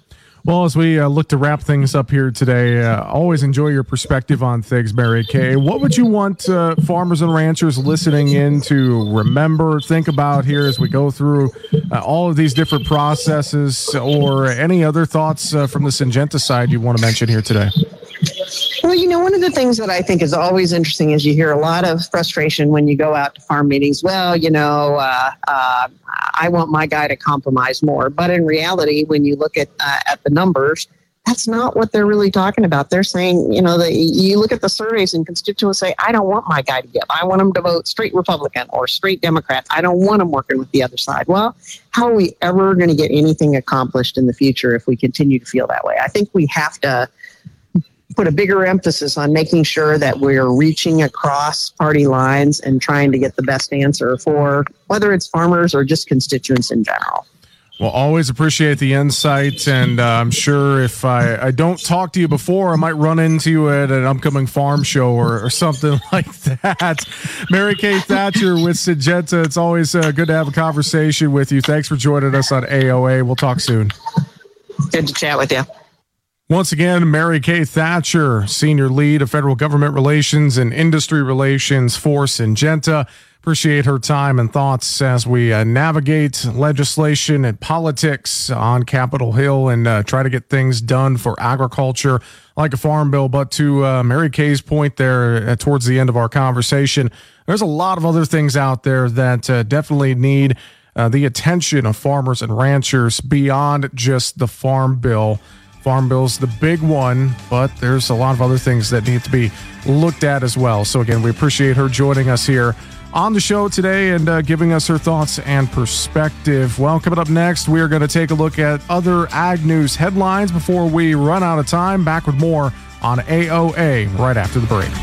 Well, as we uh, look to wrap things up here today, uh, always enjoy your perspective on things, Mary Kay. What would you want uh, farmers and ranchers listening in to remember, think about here as we go through uh, all of these different processes, or any other thoughts uh, from the Syngenta side you want to mention here today? Well, you know, one of the things that I think is always interesting is you hear a lot of frustration when you go out to farm meetings. Well, you know, uh, uh, I want my guy to compromise more. But in reality, when you look at uh, at the numbers, that's not what they're really talking about. They're saying, you know, that you look at the surveys and constituents say, I don't want my guy to give. I want him to vote straight Republican or straight Democrat. I don't want him working with the other side. Well, how are we ever going to get anything accomplished in the future if we continue to feel that way? I think we have to put a bigger emphasis on making sure that we're reaching across party lines and trying to get the best answer for whether it's farmers or just constituents in general. Well, always appreciate the insight, and uh, I'm sure if I, I don't talk to you before, I might run into you at an upcoming farm show or, or something like that. Mary Kay Thatcher with Syngenta, it's always uh, good to have a conversation with you. Thanks for joining us on A O A. We'll talk soon. Good to chat with you. Once again, Mary Kay Thatcher, Senior Lead of Federal Government Relations and Industry Relations for Syngenta. Appreciate her time and thoughts as we uh, navigate legislation and politics on Capitol Hill and uh, try to get things done for agriculture like a farm bill. But to uh, Mary Kay's point there uh, towards the end of our conversation, there's a lot of other things out there that uh, definitely need uh, the attention of farmers and ranchers beyond just the farm bill. Farm Bill's the big one, but there's a lot of other things that need to be looked at as well. So again, we appreciate her joining us here on the show today and uh, giving us her thoughts and perspective. Well, coming up next, we are going to take a look at other ag news headlines before we run out of time. Back with more on A O A right after the break.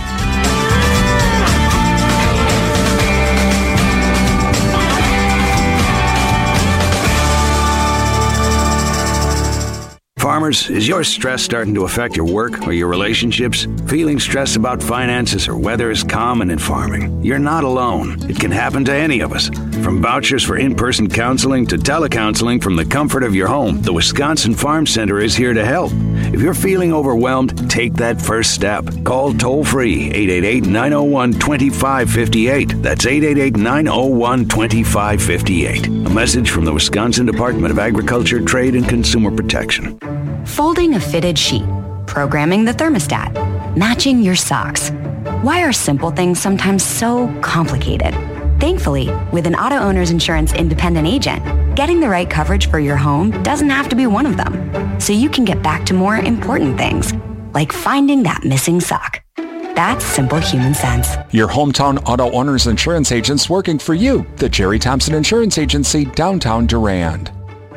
Farmers, is your stress starting to affect your work or your relationships? Feeling stressed about finances or weather is common in farming. You're not alone. It can happen to any of us. From vouchers for in-person counseling to telecounseling from the comfort of your home, the Wisconsin Farm Center is here to help. If you're feeling overwhelmed, take that first step. Call toll-free eight eight eight, nine oh one, two five five eight. That's eight eight eight, nine oh one, two five five eight. A message from the Wisconsin Department of Agriculture, Trade, and Consumer Protection. Folding a fitted sheet, programming the thermostat, matching your socks. Why are simple things sometimes so complicated? Thankfully, with an Auto Owners Insurance independent agent, getting the right coverage for your home doesn't have to be one of them. So you can get back to more important things, like finding that missing sock. That's simple human sense. Your hometown Auto Owners Insurance agents working for you. The Jerry Thompson Insurance Agency, downtown Durand.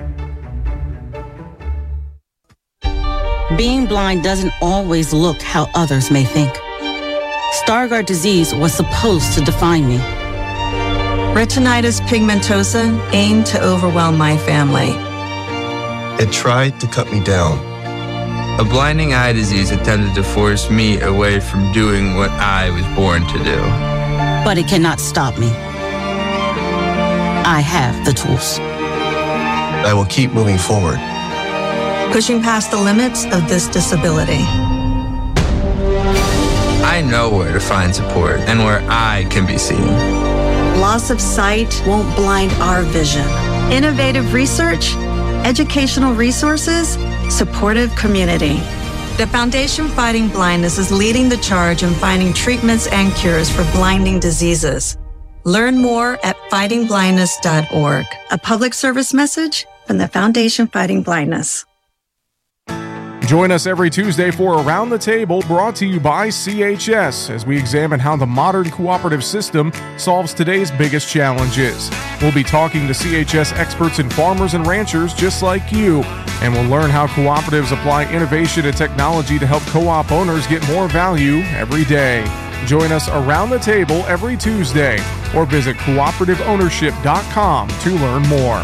Being blind doesn't always look how others may think. Stargardt disease was supposed to define me. Retinitis pigmentosa aimed to overwhelm my family. It tried to cut me down. A blinding eye disease attempted to force me away from doing what I was born to do. But it cannot stop me. I have the tools. I will keep moving forward. Pushing past the limits of this disability. I know where to find support and where I can be seen. Loss of sight won't blind our vision. Innovative research, educational resources, supportive community. The Foundation Fighting Blindness is leading the charge in finding treatments and cures for blinding diseases. Learn more at fighting blindness dot org. A public service message from the Foundation Fighting Blindness. Join us every Tuesday for Around the Table, brought to you by C H S, as we examine how the modern cooperative system solves today's biggest challenges. We'll be talking to C H S experts and farmers and ranchers just like you, and we'll learn how cooperatives apply innovation and technology to help co-op owners get more value every day. Join us Around the Table every Tuesday, or visit cooperative ownership dot com to learn more.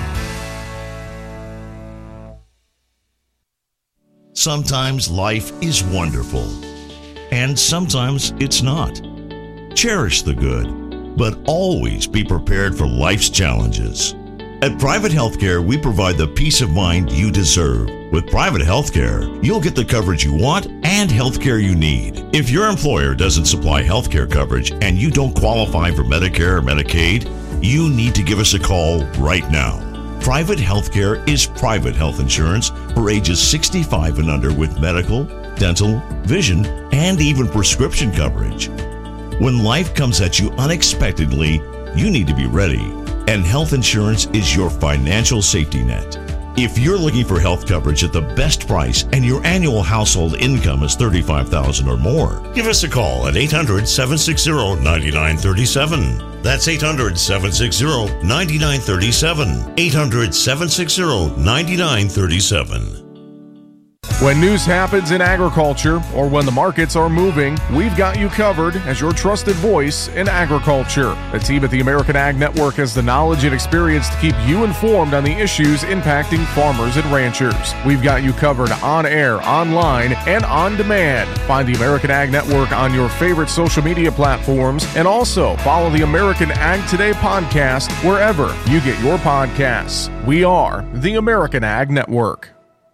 Sometimes life is wonderful, and sometimes it's not. Cherish the good, but always be prepared for life's challenges. At Private Healthcare, we provide the peace of mind you deserve. With Private Healthcare, you'll get the coverage you want and healthcare you need. If your employer doesn't supply healthcare coverage and you don't qualify for Medicare or Medicaid, you need to give us a call right now. Private Healthcare is private health insurance for ages sixty-five and under with medical, dental, vision, and even prescription coverage. When life comes at you unexpectedly, you need to be ready. And health insurance is your financial safety net. If you're looking for health coverage at the best price and your annual household income is thirty-five thousand dollars or more, give us a call at eight hundred, seven six zero, nine nine three seven. That's eight hundred, seven six zero, nine nine three seven. eight hundred, seven six zero, nine nine three seven. When news happens in agriculture or when the markets are moving, we've got you covered as your trusted voice in agriculture. The team at the American Ag Network has the knowledge and experience to keep you informed on the issues impacting farmers and ranchers. We've got you covered on air, online, and on demand. Find the American Ag Network on your favorite social media platforms and also follow the American Ag Today podcast wherever you get your podcasts. We are the American Ag Network.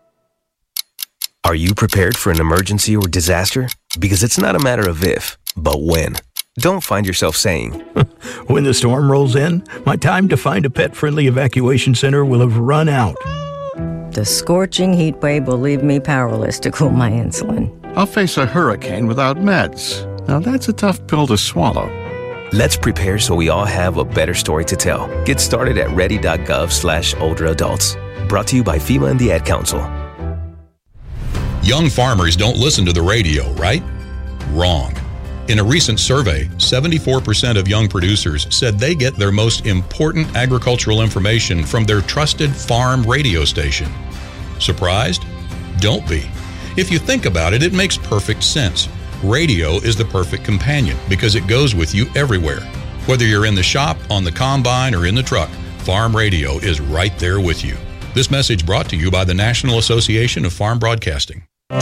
Are you prepared for an emergency or disaster? Because it's not a matter of if, but when. Don't find yourself saying, when the storm rolls in, my time to find a pet-friendly evacuation center will have run out. The scorching heat wave will leave me powerless to cool my insulin. I'll face a hurricane without meds. Now that's a tough pill to swallow. Let's prepare so we all have a better story to tell. Get started at ready.gov slash older adults. Brought to you by FEMA and the Ad Council. Young farmers don't listen to the radio, right? Wrong. In a recent survey, seventy-four percent of young producers said they get their most important agricultural information from their trusted farm radio station. Surprised? Don't be. If you think about it, it makes perfect sense. Radio is the perfect companion because it goes with you everywhere. Whether you're in the shop, on the combine, or in the truck, farm radio is right there with you. This message brought to you by the National Association of Farm Broadcasting.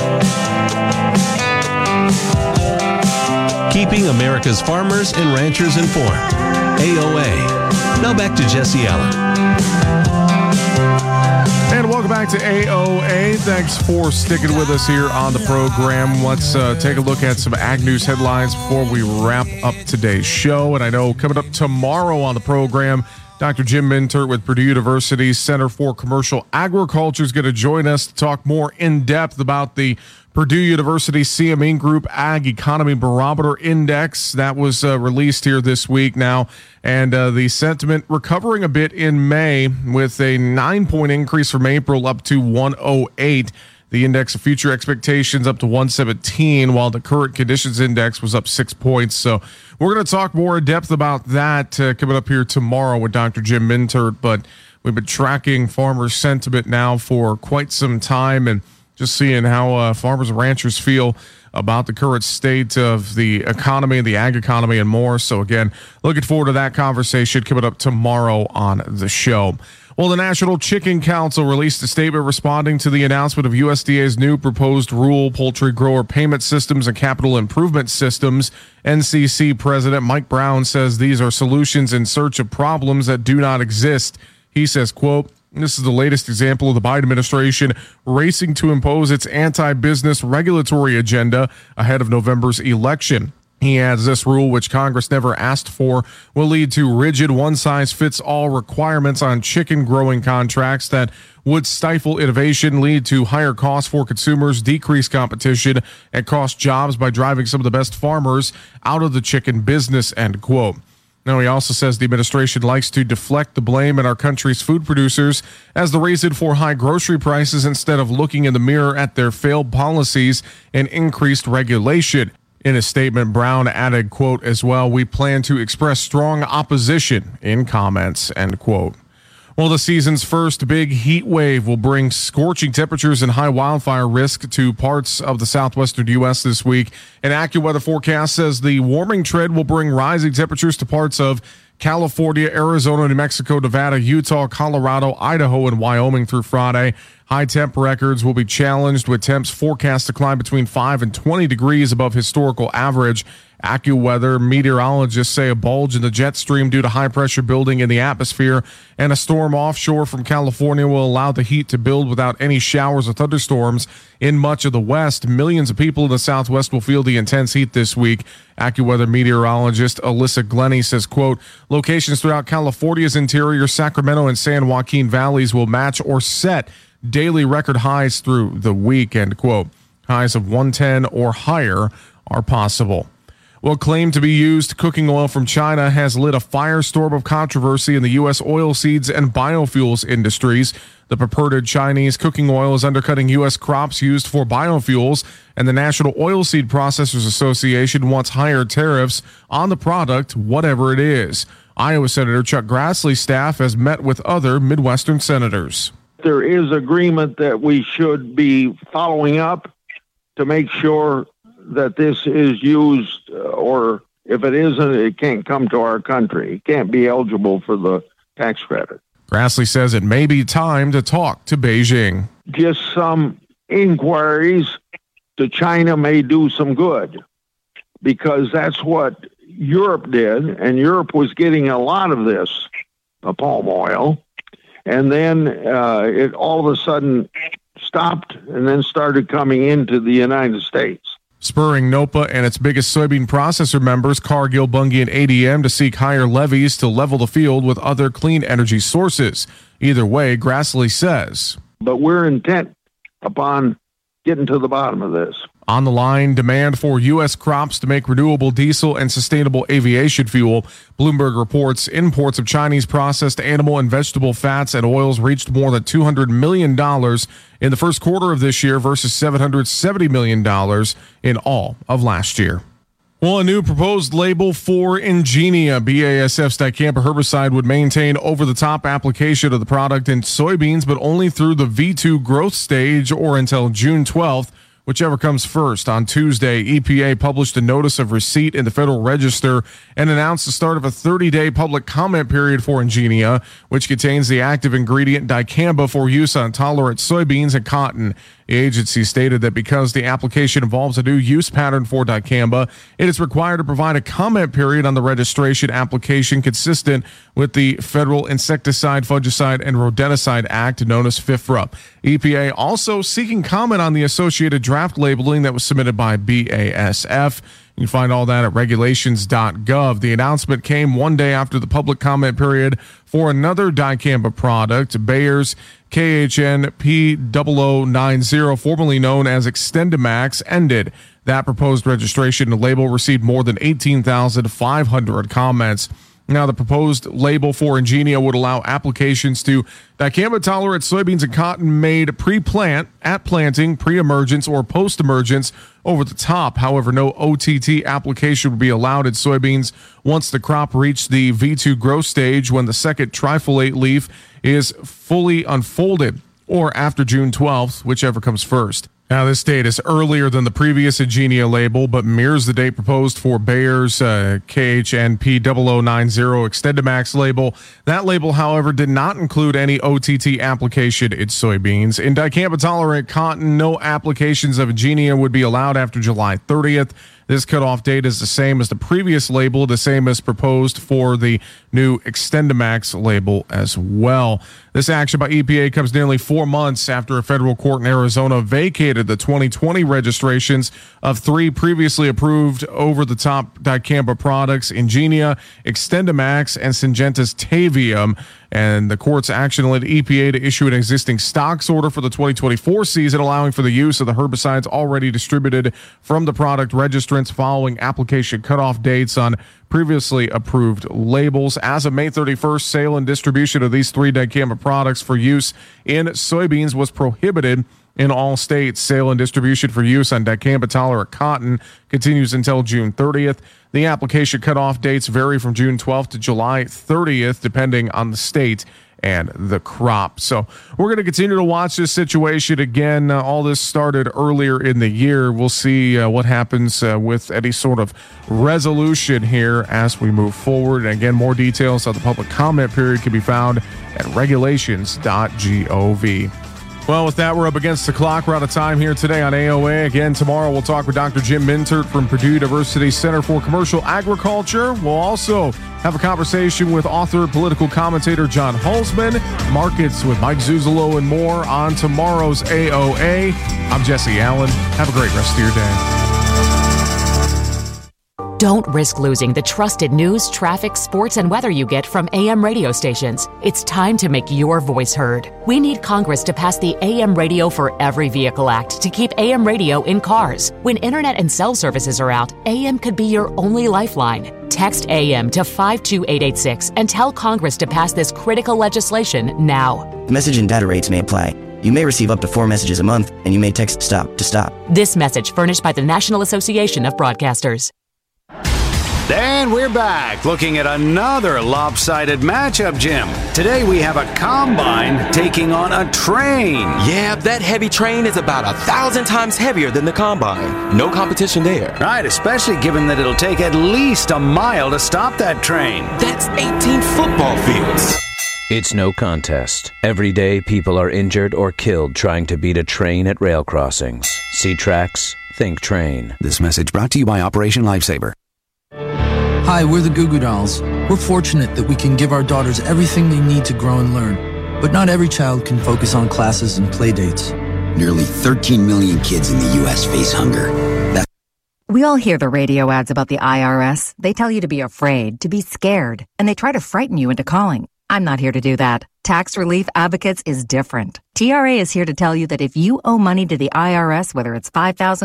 Keeping America's farmers and ranchers informed. A O A. Now back to Jesse Allen. And welcome back to A O A. Thanks for sticking with us here on the program. Let's uh, take a look at some ag news headlines before we wrap up today's show. And I know coming up tomorrow on the program, Doctor Jim Mintert with Purdue University's Center for Commercial Agriculture is going to join us to talk more in depth about the Purdue University C M E Group Ag Economy Barometer Index that was uh, released here this week now, and uh, the sentiment recovering a bit in May with a nine-point increase from April up to one oh eight. The index of future expectations up to one seventeen, while the current conditions index was up six points. So we're going to talk more in depth about that uh, coming up here tomorrow with Doctor Jim Mintert. But we've been tracking farmer sentiment now for quite some time and just seeing how uh, farmers and ranchers feel about the current state of the economy, the ag economy, and more. So again, looking forward to that conversation coming up tomorrow on the show. Well, the National Chicken Council released a statement responding to the announcement of U S D A's new proposed rule, Poultry Grower Payment Systems and Capital Improvement Systems. N C C President Mike Brown says these are solutions in search of problems that do not exist. He says, quote, "This is the latest example of the Biden administration racing to impose its anti-business regulatory agenda ahead of November's election." He adds, this rule, which Congress never asked for, will lead to rigid one-size-fits-all requirements on chicken growing contracts that would stifle innovation, lead to higher costs for consumers, decrease competition, and cost jobs by driving some of the best farmers out of the chicken business, end quote. Now, he also says the administration likes to deflect the blame at our country's food producers as the reason for high grocery prices instead of looking in the mirror at their failed policies and increased regulation. In a statement, Brown added, quote, as well, "We plan to express strong opposition in comments," end quote. Well, the season's first big heat wave will bring scorching temperatures and high wildfire risk to parts of the southwestern U S this week. An AccuWeather forecast says the warming trend will bring rising temperatures to parts of California, Arizona, New Mexico, Nevada, Utah, Colorado, Idaho, and Wyoming through Friday. High temp records will be challenged, with temps forecast to climb between five and twenty degrees above historical average. AccuWeather meteorologists say a bulge in the jet stream due to high pressure building in the atmosphere and a storm offshore from California will allow the heat to build without any showers or thunderstorms in much of the West. Millions of people in the Southwest will feel the intense heat this week. AccuWeather meteorologist Alyssa Glenny says, quote, locations throughout California's interior, Sacramento, and San Joaquin valleys will match or set daily record highs through the week, end quote. Highs of one ten or higher are possible. What claimed to be used cooking oil from China has lit a firestorm of controversy in the U S oilseeds and biofuels industries. The purported Chinese cooking oil is undercutting U S crops used for biofuels, and the National Oilseed Processors Association wants higher tariffs on the product, whatever it is. Iowa Senator Chuck Grassley's staff has met with other Midwestern senators. There is agreement that we should be following up to make sure that this is used, uh, or if it isn't, it can't come to our country. It can't be eligible for the tax credit. Grassley says it may be time to talk to Beijing. Just some inquiries to China may do some good, because that's what Europe did, and Europe was getting a lot of this uh, palm oil, and then uh, it all of a sudden stopped and then started coming into the United States, spurring NOPA and its biggest soybean processor members, Cargill, Bunge, and A D M, to seek higher levies to level the field with other clean energy sources. Either way, Grassley says, but we're intent upon getting to the bottom of this. On the line, demand for U S crops to make renewable diesel and sustainable aviation fuel. Bloomberg reports imports of Chinese processed animal and vegetable fats and oils reached more than two hundred million dollars in the first quarter of this year versus seven hundred seventy million dollars in all of last year. Well, a new proposed label for Ingenia, B A S F's dicamba herbicide, would maintain over-the-top application of the product in soybeans, but only through the V two growth stage or until June twelfth. Whichever comes first. On Tuesday, E P A published a notice of receipt in the Federal Register and announced the start of a thirty-day public comment period for Ingenia, which contains the active ingredient dicamba for use on tolerant soybeans and cotton. The agency stated that because the application involves a new use pattern for dicamba, it is required to provide a comment period on the registration application consistent with the Federal Insecticide, Fungicide, and Rodenticide Act, known as FIFRA. E P A also seeking comment on the associated draft labeling that was submitted by B A S F. You can find all that at regulations dot gov. The announcement came one day after the public comment period for another dicamba product, Bayer's K H N P zero zero nine zero, formerly known as Extendamax, ended. That proposed registration and label received more than eighteen thousand five hundred comments. Now, the proposed label for Ingenia would allow applications to dicamba-tolerant soybeans and cotton made pre-plant, at planting, pre-emergence, or post-emergence over the top. However, no O T T application would be allowed in soybeans once the crop reached the V two growth stage, when the second trifoliate leaf is fully unfolded, or after June twelfth, whichever comes first. Now, this date is earlier than the previous Ingenia label, but mirrors the date proposed for Bayer's uh, K H N P zero zero nine zero Extendamax label. That label, however, did not include any O T T application in soybeans. In dicamba-tolerant cotton, no applications of Ingenia would be allowed after July thirtieth. This cutoff date is the same as the previous label, the same as proposed for the new Extendamax label as well. This action by E P A comes nearly four months after a federal court in Arizona vacated the twenty twenty registrations of three previously approved over-the-top dicamba products, Ingenia, Extendamax, and Syngenta's Tavium. And the court's action led E P A to issue an existing stocks order for the twenty twenty-four season, allowing for the use of the herbicides already distributed from the product registrants following application cutoff dates on previously approved labels. As of May thirty-first, sale and distribution of these three dicamba products for use in soybeans was prohibited in all states. Sale and distribution for use on dicamba-tolerant cotton continues until June thirtieth. The application cutoff dates vary from June twelfth to July thirtieth, depending on the state and the crop. So we're going to continue to watch this situation. Again, uh, all this started earlier in the year. We'll see uh, what happens uh, with any sort of resolution here as we move forward. And again, more details on the public comment period can be found at regulations dot gov. Well, with that, we're up against the clock. We're out of time here today on A O A. Again, tomorrow we'll talk with Doctor Jim Mintert from Purdue University Center for Commercial Agriculture. We'll also have a conversation with author and political commentator John Hulsman, markets with Mike Zuzolo, and more on tomorrow's A O A. I'm Jesse Allen. Have a great rest of your day. Don't risk losing the trusted news, traffic, sports, and weather you get from A M radio stations. It's time to make your voice heard. We need Congress to pass the A M Radio for Every Vehicle Act to keep A M radio in cars. When internet and cell services are out, A M could be your only lifeline. Text A M to five two eight eight six and tell Congress to pass this critical legislation now. Message and data rates may apply. You may receive up to four messages a month, and you may text STOP to stop. This message furnished by the National Association of Broadcasters. And we're back looking at another lopsided matchup, Jim. Today we have a combine taking on a train. Yeah, that heavy train is about a thousand times heavier than the combine. No competition there. Right, especially given that it'll take at least a mile to stop that train. That's eighteen football fields. It's no contest. Every day people are injured or killed trying to beat a train at rail crossings. See tracks, think train. This message brought to you by Operation Lifesaver. Hi, we're the Goo Goo Dolls. We're fortunate that we can give our daughters everything they need to grow and learn. But not every child can focus on classes and play dates. Nearly thirteen million kids in the U S face hunger. That's We all hear the radio ads about the I R S. They tell you to be afraid, to be scared, and they try to frighten you into calling. I'm not here to do that. Tax Relief Advocates is different. T R A is here to tell you that if you owe money to the I R S, whether it's five thousand dollars